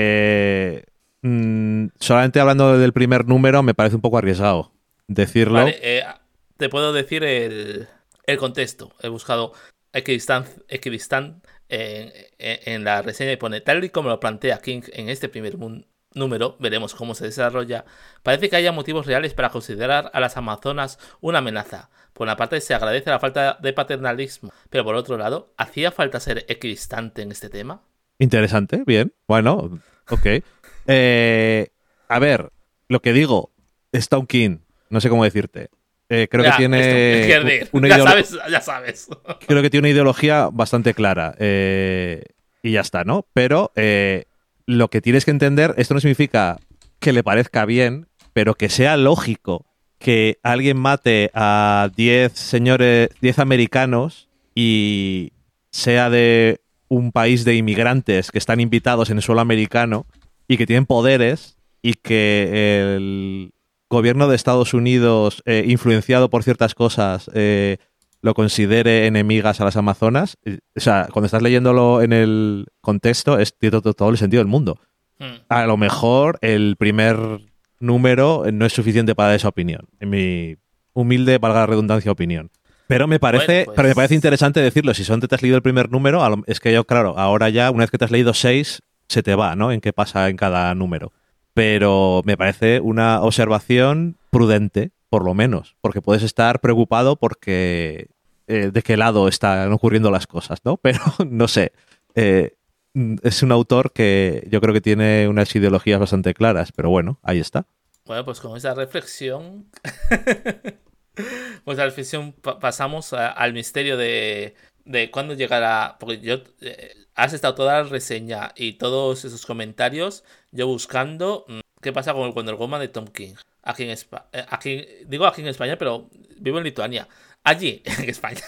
eh, mm, solamente hablando del primer número me parece un poco arriesgado decirlo. Vale, eh, te puedo decir el, el contexto. He buscado equidistant, equidistant en, en, en la reseña y pone, tal y como lo plantea King en este primer mun- número, veremos cómo se desarrolla, parece que haya motivos reales para considerar a las amazonas una amenaza. Por una parte se agradece la falta de paternalismo, pero por otro lado, ¿hacía falta ser equidistante en este tema? Interesante, bien. Bueno, ok. Eh, a ver, lo que digo, Stone King, no sé cómo decirte. Eh, creo Ya, que tiene esto, es una ya ideolo- sabes, ya sabes. creo que tiene una ideología bastante clara. eh, y ya está, ¿no? Pero eh, lo que tienes que entender, esto no significa que le parezca bien, pero que sea lógico que alguien mate a diez señores, diez americanos y sea de un país de inmigrantes que están invitados en el suelo americano y que tienen poderes y que el gobierno de Estados Unidos, eh, influenciado por ciertas cosas, eh, lo considere enemigas a las amazonas. O sea, cuando estás leyéndolo en el contexto, es, tiene todo, todo el sentido del mundo. Hmm. A lo mejor el primer número no es suficiente para dar esa opinión, en mi humilde, valga la redundancia, opinión. Pero me parece, Bueno, pues- pero me parece interesante decirlo. Si solamente te has leído el primer número, a lo- es que yo, claro, ahora ya, una vez que te has leído seis, se te va, ¿no? En qué pasa en cada número. Pero me parece una observación prudente, por lo menos, porque puedes estar preocupado porque eh, de qué lado están ocurriendo las cosas, ¿no? Pero no sé. Eh, es un autor que yo creo que tiene unas ideologías bastante claras, pero bueno, ahí está. Bueno, pues con esa reflexión, pues a la reflexión pa- pasamos a- al misterio de, de cuándo llegará. Porque yo eh, has estado toda la reseña y todos esos comentarios, yo buscando mm, qué pasa con el Wonder Woman de Tom King. Aquí en España, aquí, digo aquí en España, pero vivo en Lituania. Allí, en España.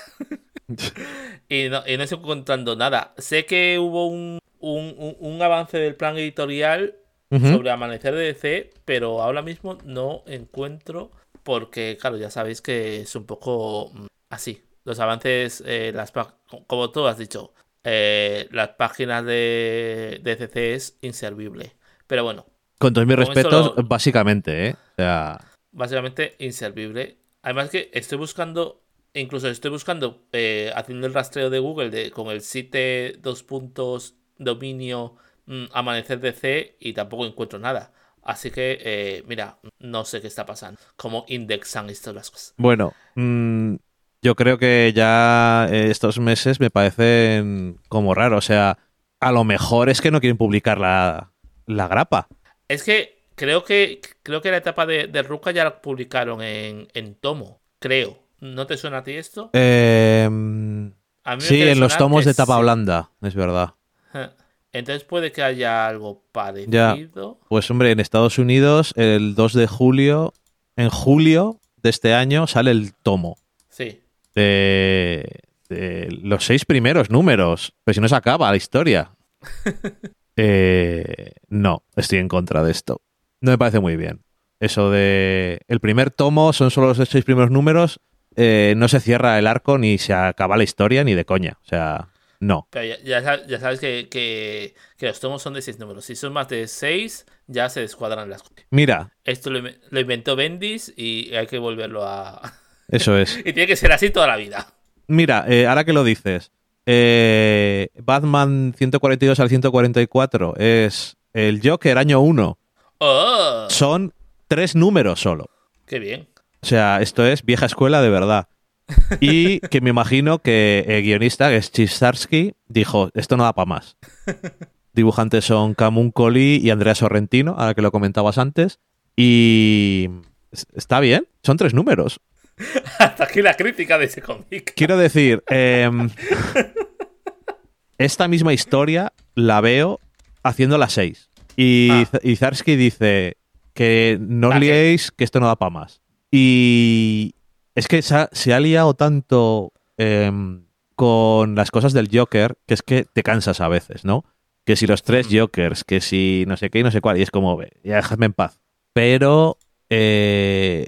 Y no, y no estoy encontrando nada. Sé que hubo un, un, un- un avance del plan editorial Ujú. sobre Amanecer de D C, pero ahora mismo no encuentro porque, claro, ya sabéis que es un poco mm, así. Los avances, eh, las pa- como tú has dicho, eh, las páginas de, de D C es inservible. Pero bueno, Con todos mis con esto respetos, lo- básicamente, ¿eh? O sea, básicamente inservible. Además que estoy buscando, incluso estoy buscando, eh, haciendo el rastreo de Google de, con el site dos puntos dominio mm, Amanecer D C y tampoco encuentro nada. Así que, eh, mira, no sé qué está pasando. Cómo indexan estas las cosas. bueno, mm, yo creo que ya eh, estos meses me parecen como raros. O sea, a lo mejor es que no quieren publicar la, la grapa. Es que creo que creo que la etapa de, de Ruka ya la publicaron en, en tomo. Creo. ¿No te suena a ti esto? Eh, A mí me sí, quiere en los sonar tomos que de tapa sí. blanda, es verdad. Entonces puede que haya algo Ya. parecido. Pues hombre, en Estados Unidos, el dos de julio, en julio de este año, sale el tomo Sí. de, de los seis primeros números. Pero si no se acaba la historia. Eh, no, estoy en contra de esto. No me parece muy bien. Eso de... El primer tomo son solo los seis primeros números. eh, no se cierra el arco ni se acaba la historia ni de coña. O sea, No. Pero ya, ya sab- ya sabes que, que, que los tomos son de seis números. Si son más de seis, ya se descuadran las cosas. Mira, Esto lo, inve- lo inventó Bendis y hay que volverlo a... eso es. y tiene que ser así toda la vida. Mira, eh, ahora que lo dices, eh, Batman ciento cuarenta y dos al ciento cuarenta y cuatro es el Joker año uno. ¡Oh! Son tres números solo. ¡Qué bien! O sea, esto es vieja escuela de verdad. Y que me imagino que el guionista, que es Chip Zdarsky, dijo, esto no da para más. Dibujantes son Camuncoli y Andrea Sorrentino, ahora que lo comentabas antes. Y es- está bien, son tres números. Hasta aquí la crítica de ese cómic. Quiero decir, em, esta misma historia la veo haciendo las seis. Y, Ah. y Zdarsky dice que no os ¿Pa' qué? liéis, que esto no da para más. Y es que se ha, se ha liado tanto em, con las cosas del Joker que es que te cansas a veces, ¿no? Que si los tres Mm. Jokers, que si no sé qué y no sé cuál. Y es como, "Ve, ya dejadme en paz". Pero eh,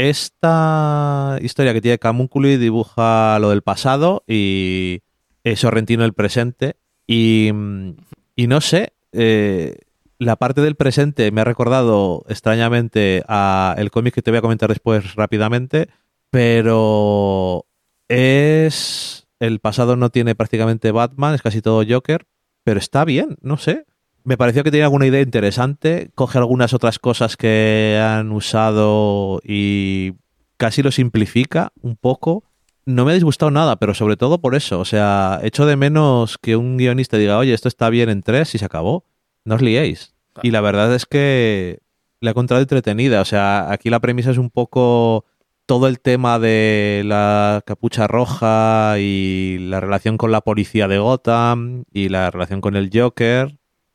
esta historia que tiene Camúnculi dibuja lo del pasado y eh, Sorrentino el presente. Y, mm, y no sé, eh, la parte del presente me ha recordado extrañamente a el cómic que te voy a comentar después rápidamente, pero es... El pasado no tiene prácticamente Batman, es casi todo Joker, pero está bien, no sé. Me pareció que tenía alguna idea interesante, coge algunas otras cosas que han usado y casi lo simplifica un poco. No me ha disgustado nada, pero sobre todo por eso. O sea, echo de menos que un guionista diga, oye, esto está bien en tres y se acabó. No os liéis. Y la verdad es que la he encontrado entretenida. O sea, aquí la premisa es un poco todo el tema de la capucha roja y la relación con la policía de Gotham y la relación con el Joker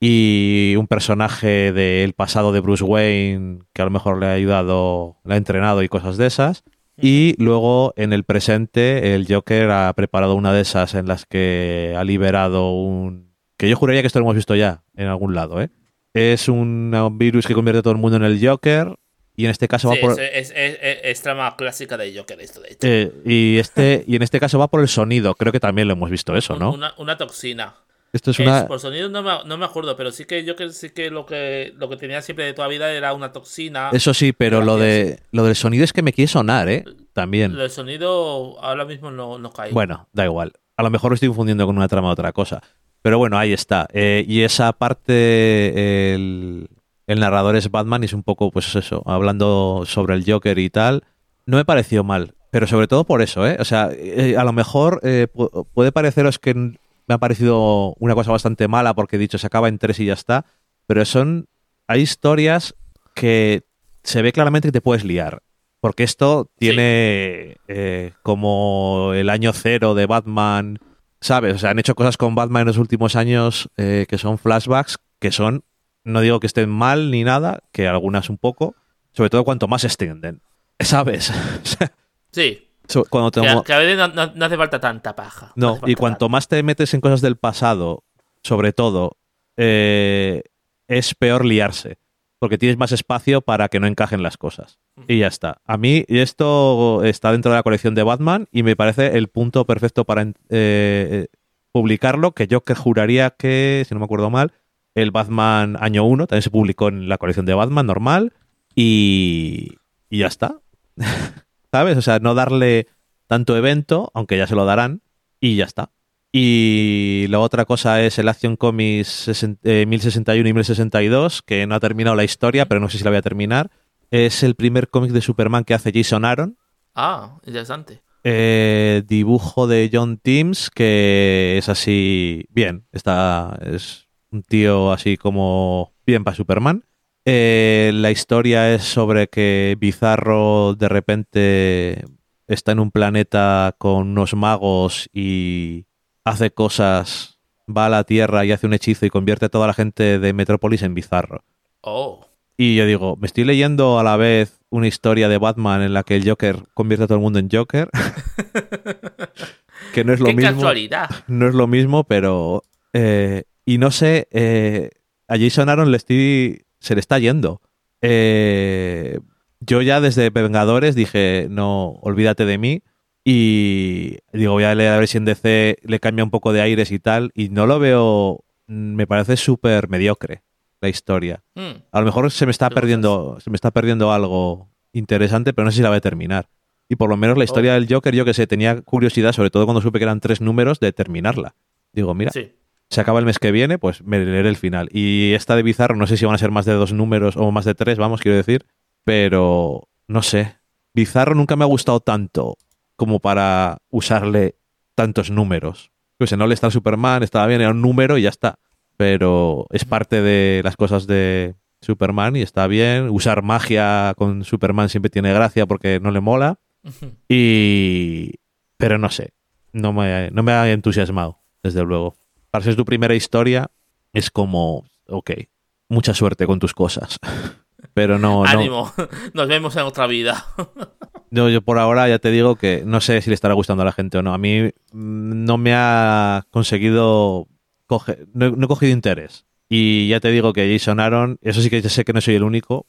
y un personaje del pasado de Bruce Wayne que a lo mejor le ha ayudado, le ha entrenado y cosas de esas. Y luego en el presente el Joker ha preparado una de esas en las que ha liberado un... que yo juraría que esto lo hemos visto ya en algún lado, ¿eh? Es un, un virus que convierte a todo el mundo en el Joker y en este caso Sí, va por... es, es, es, es- es trama clásica de Joker esto, de hecho. eh, y, este, y en este caso va por el sonido. Creo que también lo hemos visto eso, Un- ¿no? una, una toxina. Esto es Es, una... por sonido no me, no me acuerdo, pero sí que Joker sí que lo que lo que tenía siempre de toda vida era una toxina. Eso sí, pero que lo hacía de lo del sonido es que me quiere sonar, ¿eh? También. Lo del sonido ahora mismo no, no cae. Bueno, da igual. A lo mejor lo estoy confundiendo con una trama de otra cosa. Pero bueno, ahí está. Eh, y esa parte, el, el narrador es Batman y es un poco, pues eso, hablando sobre el Joker y tal. No me pareció mal, pero sobre todo por eso, ¿eh? O sea, eh, a lo mejor eh, pu- puede pareceros que n- me ha parecido una cosa bastante mala porque he dicho se acaba en tres y ya está, pero son... Hay historias que se ve claramente que te puedes liar. Porque esto tiene eh, como el año cero de Batman, ¿sabes? O sea, han hecho cosas con Batman en los últimos años eh, que son flashbacks, que son, no digo que estén mal ni nada, que algunas un poco, sobre todo cuanto más se extienden, ¿sabes? Sí. So- Cuando te... Que, a- que a veces no, no- no hace falta tanta paja. No, hace falta y cuanto más te metes en cosas del pasado, sobre todo, eh, es peor liarse, porque tienes más espacio para que no encajen las cosas. Y ya está. A mí esto está dentro de la colección de Batman y me parece el punto perfecto para eh, eh, publicarlo, que yo que juraría que, si no me acuerdo mal, el Batman año uno también se publicó en la colección de Batman normal y, y ya está. ¿Sabes? O sea, no darle tanto evento, aunque ya se lo darán, y ya está. Y la otra cosa es el Action Comics sesen- eh, mil sesenta y uno y mil sesenta y dos, que no ha terminado la historia, pero no sé si la voy a terminar. Es el primer cómic de Superman que hace Jason Aaron. Ah, interesante. Eh, dibujo de John Timms, que es así, bien, está, es un tío así como bien para Superman. Eh, la historia es sobre que Bizarro de repente está en un planeta con unos magos y hace cosas, va a la Tierra y hace un hechizo y convierte a toda la gente de Metrópolis en Bizarro. Oh. Y yo digo, me estoy leyendo a la vez una historia de Batman en la que el Joker convierte a todo el mundo en Joker. Que no es lo ¡Qué mismo. casualidad! No es lo mismo, pero... eh, y no sé, eh, a Jason Aaron le estoy, se le está yendo. Eh, yo ya desde Vengadores dije, no, olvídate de mí. Y digo, voy a leer a ver si en D C le cambia un poco de aires y tal. Y no lo veo. Me parece súper mediocre la historia. Mm, A lo mejor se me está ¿qué perdiendo. Se me está perdiendo algo interesante, pero no sé si la voy a terminar. Y por lo menos la historia Oh, del Joker, yo que sé, tenía curiosidad, sobre todo cuando supe que eran tres números, de terminarla. Digo, mira, sí. se acaba el mes que viene, pues me leeré el final. Y esta de Bizarro, no sé si van a ser más de dos números o más de tres, vamos, quiero decir. Pero no sé. Bizarro nunca me ha gustado tanto como para usarle tantos números. Pues en All Star Superman estaba bien, era un número y ya está. Pero es parte de las cosas de Superman y está bien. Usar magia con Superman siempre tiene gracia porque no le mola. Y... Pero no sé. No me, no me ha entusiasmado, desde luego. Para ser tu primera historia, es como... Ok, mucha suerte con tus cosas. Pero no, no... Ánimo, nos vemos en otra vida. Yo, yo por ahora ya te digo que no sé si le estará gustando a la gente o no. A mí mm, no me ha conseguido... Coge, no, no he cogido interés. Y ya te digo que Jason Aaron, eso sí que ya sé que no soy el único,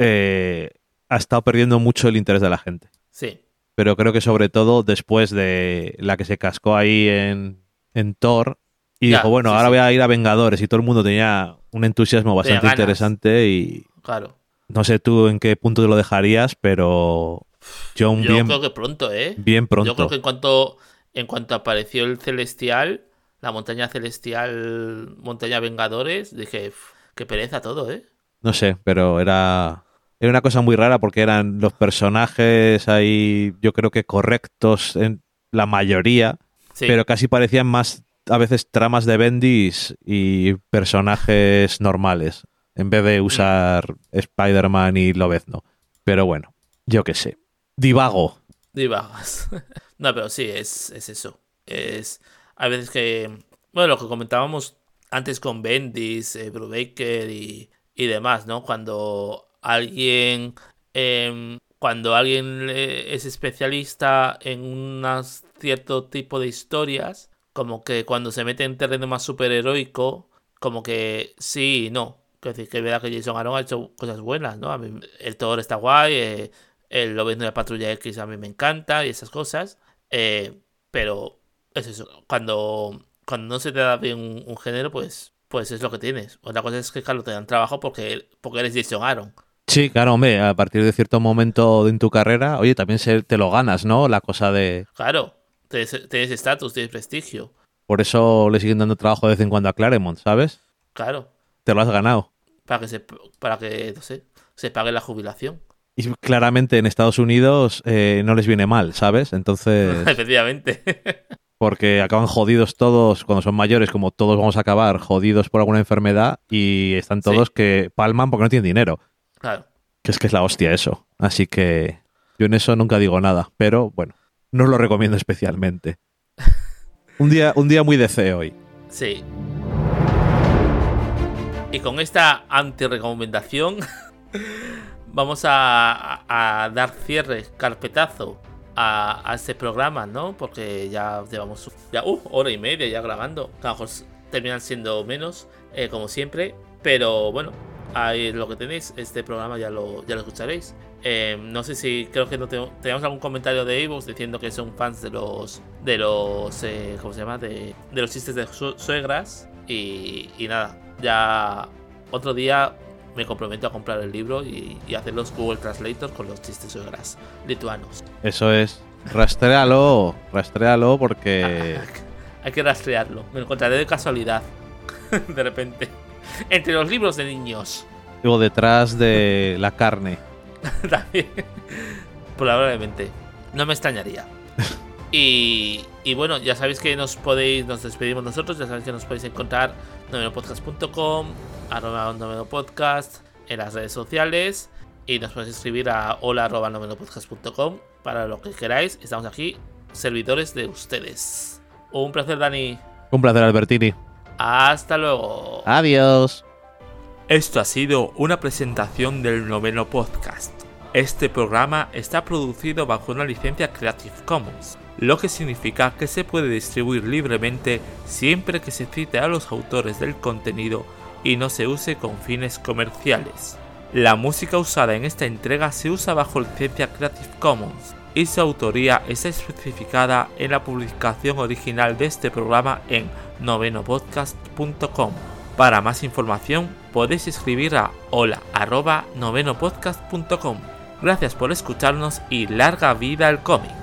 eh, ha estado perdiendo mucho el interés de la gente. Sí. Pero creo que sobre todo después de la que se cascó ahí en, en Thor y Ya, dijo, bueno, sí, ahora sí. voy a ir a Vengadores y todo el mundo tenía un entusiasmo Tenía bastante ganas. interesante y Claro. no sé tú en qué punto te lo dejarías, pero yo un Yo bien, creo que pronto, ¿eh? bien Yo creo pronto. que en cuanto, en cuanto apareció el Celestial, la montaña Celestial, montaña Vengadores, dije, "Uf, qué pereza todo, ¿eh?". No sé, pero era, era una cosa muy rara porque eran los personajes ahí, yo creo que correctos en la mayoría, Sí. pero casi parecían más a veces tramas de Bendis y personajes normales, en vez de usar Spider-Man y Lobezno. Pero bueno, yo qué sé. Divago. Divagas. No, pero sí, es, es eso. Es. Hay veces que. Bueno, lo que comentábamos antes con Bendis, eh, Brubaker y, y demás, ¿no? Cuando alguien. em, cuando alguien eh, es especialista en un cierto tipo de historias, como que cuando se mete en terreno más superheroico, como que sí y no. Es decir, que es verdad que Jason Aaron ha hecho cosas buenas, ¿no? A mí, el Thor está guay, eh, el Lobezno de la Patrulla X a mí me encanta y esas cosas. eh, pero es eso. Cuando, cuando no se te da bien un, un género, pues, pues es lo que tienes. Otra cosa es que, claro, te dan trabajo porque, porque eres Jason Aaron. Sí, claro, hombre, a partir de cierto momento en tu carrera, oye, también se, te lo ganas, ¿no? La cosa de... Claro, tienes tienes estatus, tienes prestigio. Por eso le siguen dando trabajo de vez en cuando a Claremont, ¿sabes? Claro, Te lo has ganado. para que se, para que, no sé, se pague la jubilación. Y claramente en Estados Unidos eh, no les viene mal, ¿sabes? Entonces, Efectivamente. porque acaban jodidos todos cuando son mayores, como todos vamos a acabar jodidos por alguna enfermedad y están todos Sí. que palman porque no tienen dinero. Claro. Que es que es la hostia eso. Así que yo en eso nunca digo nada, pero bueno, no os lo recomiendo especialmente. Un día, un día muy D C hoy. Sí. Y con esta anti-recomendación vamos a, a, a dar cierre, carpetazo a, a este programa, ¿no? Porque ya llevamos ya uh, hora y media ya grabando. A lo mejor terminan siendo menos, eh, como siempre. Pero bueno, ahí es lo que tenéis. Este programa ya lo, ya lo escucharéis. Eh, no sé si creo que no te, tenemos algún comentario de iVoox diciendo que son fans de los de los eh, ¿cómo se llama? De, de los chistes de su, suegras. Y, y nada, ya otro día me comprometo a comprar el libro y, y hacer los Google Translator con los chistes suegras lituanos. Eso es. Rastréalo, rastréalo porque... Hay que rastrearlo. Me lo encontraré de casualidad. De repente. Entre los libros de niños. Digo, detrás de la carne. También. Probablemente. No me extrañaría. Y, y bueno, ya sabéis que nos podéis, nos despedimos nosotros, ya sabéis que nos podéis encontrar nomenopodcast punto com, arroba nomenopodcast en las redes sociales y nos podéis escribir a hola arroba nomenopodcast punto com para lo que queráis. Estamos aquí, servidores de ustedes. Un placer, Dani. Un placer, Albertini. Hasta luego. Adiós. Esto ha sido una presentación del Noveno Podcast. Este programa está producido bajo una licencia Creative Commons, lo que significa que se puede distribuir libremente siempre que se cite a los autores del contenido y no se use con fines comerciales. La música usada en esta entrega se usa bajo licencia Creative Commons. y su autoría está especificada en la publicación original de este programa en noveno podcast punto com. Para más información podéis escribir a hola arroba noveno podcast punto com. Gracias por escucharnos y larga vida al cómic.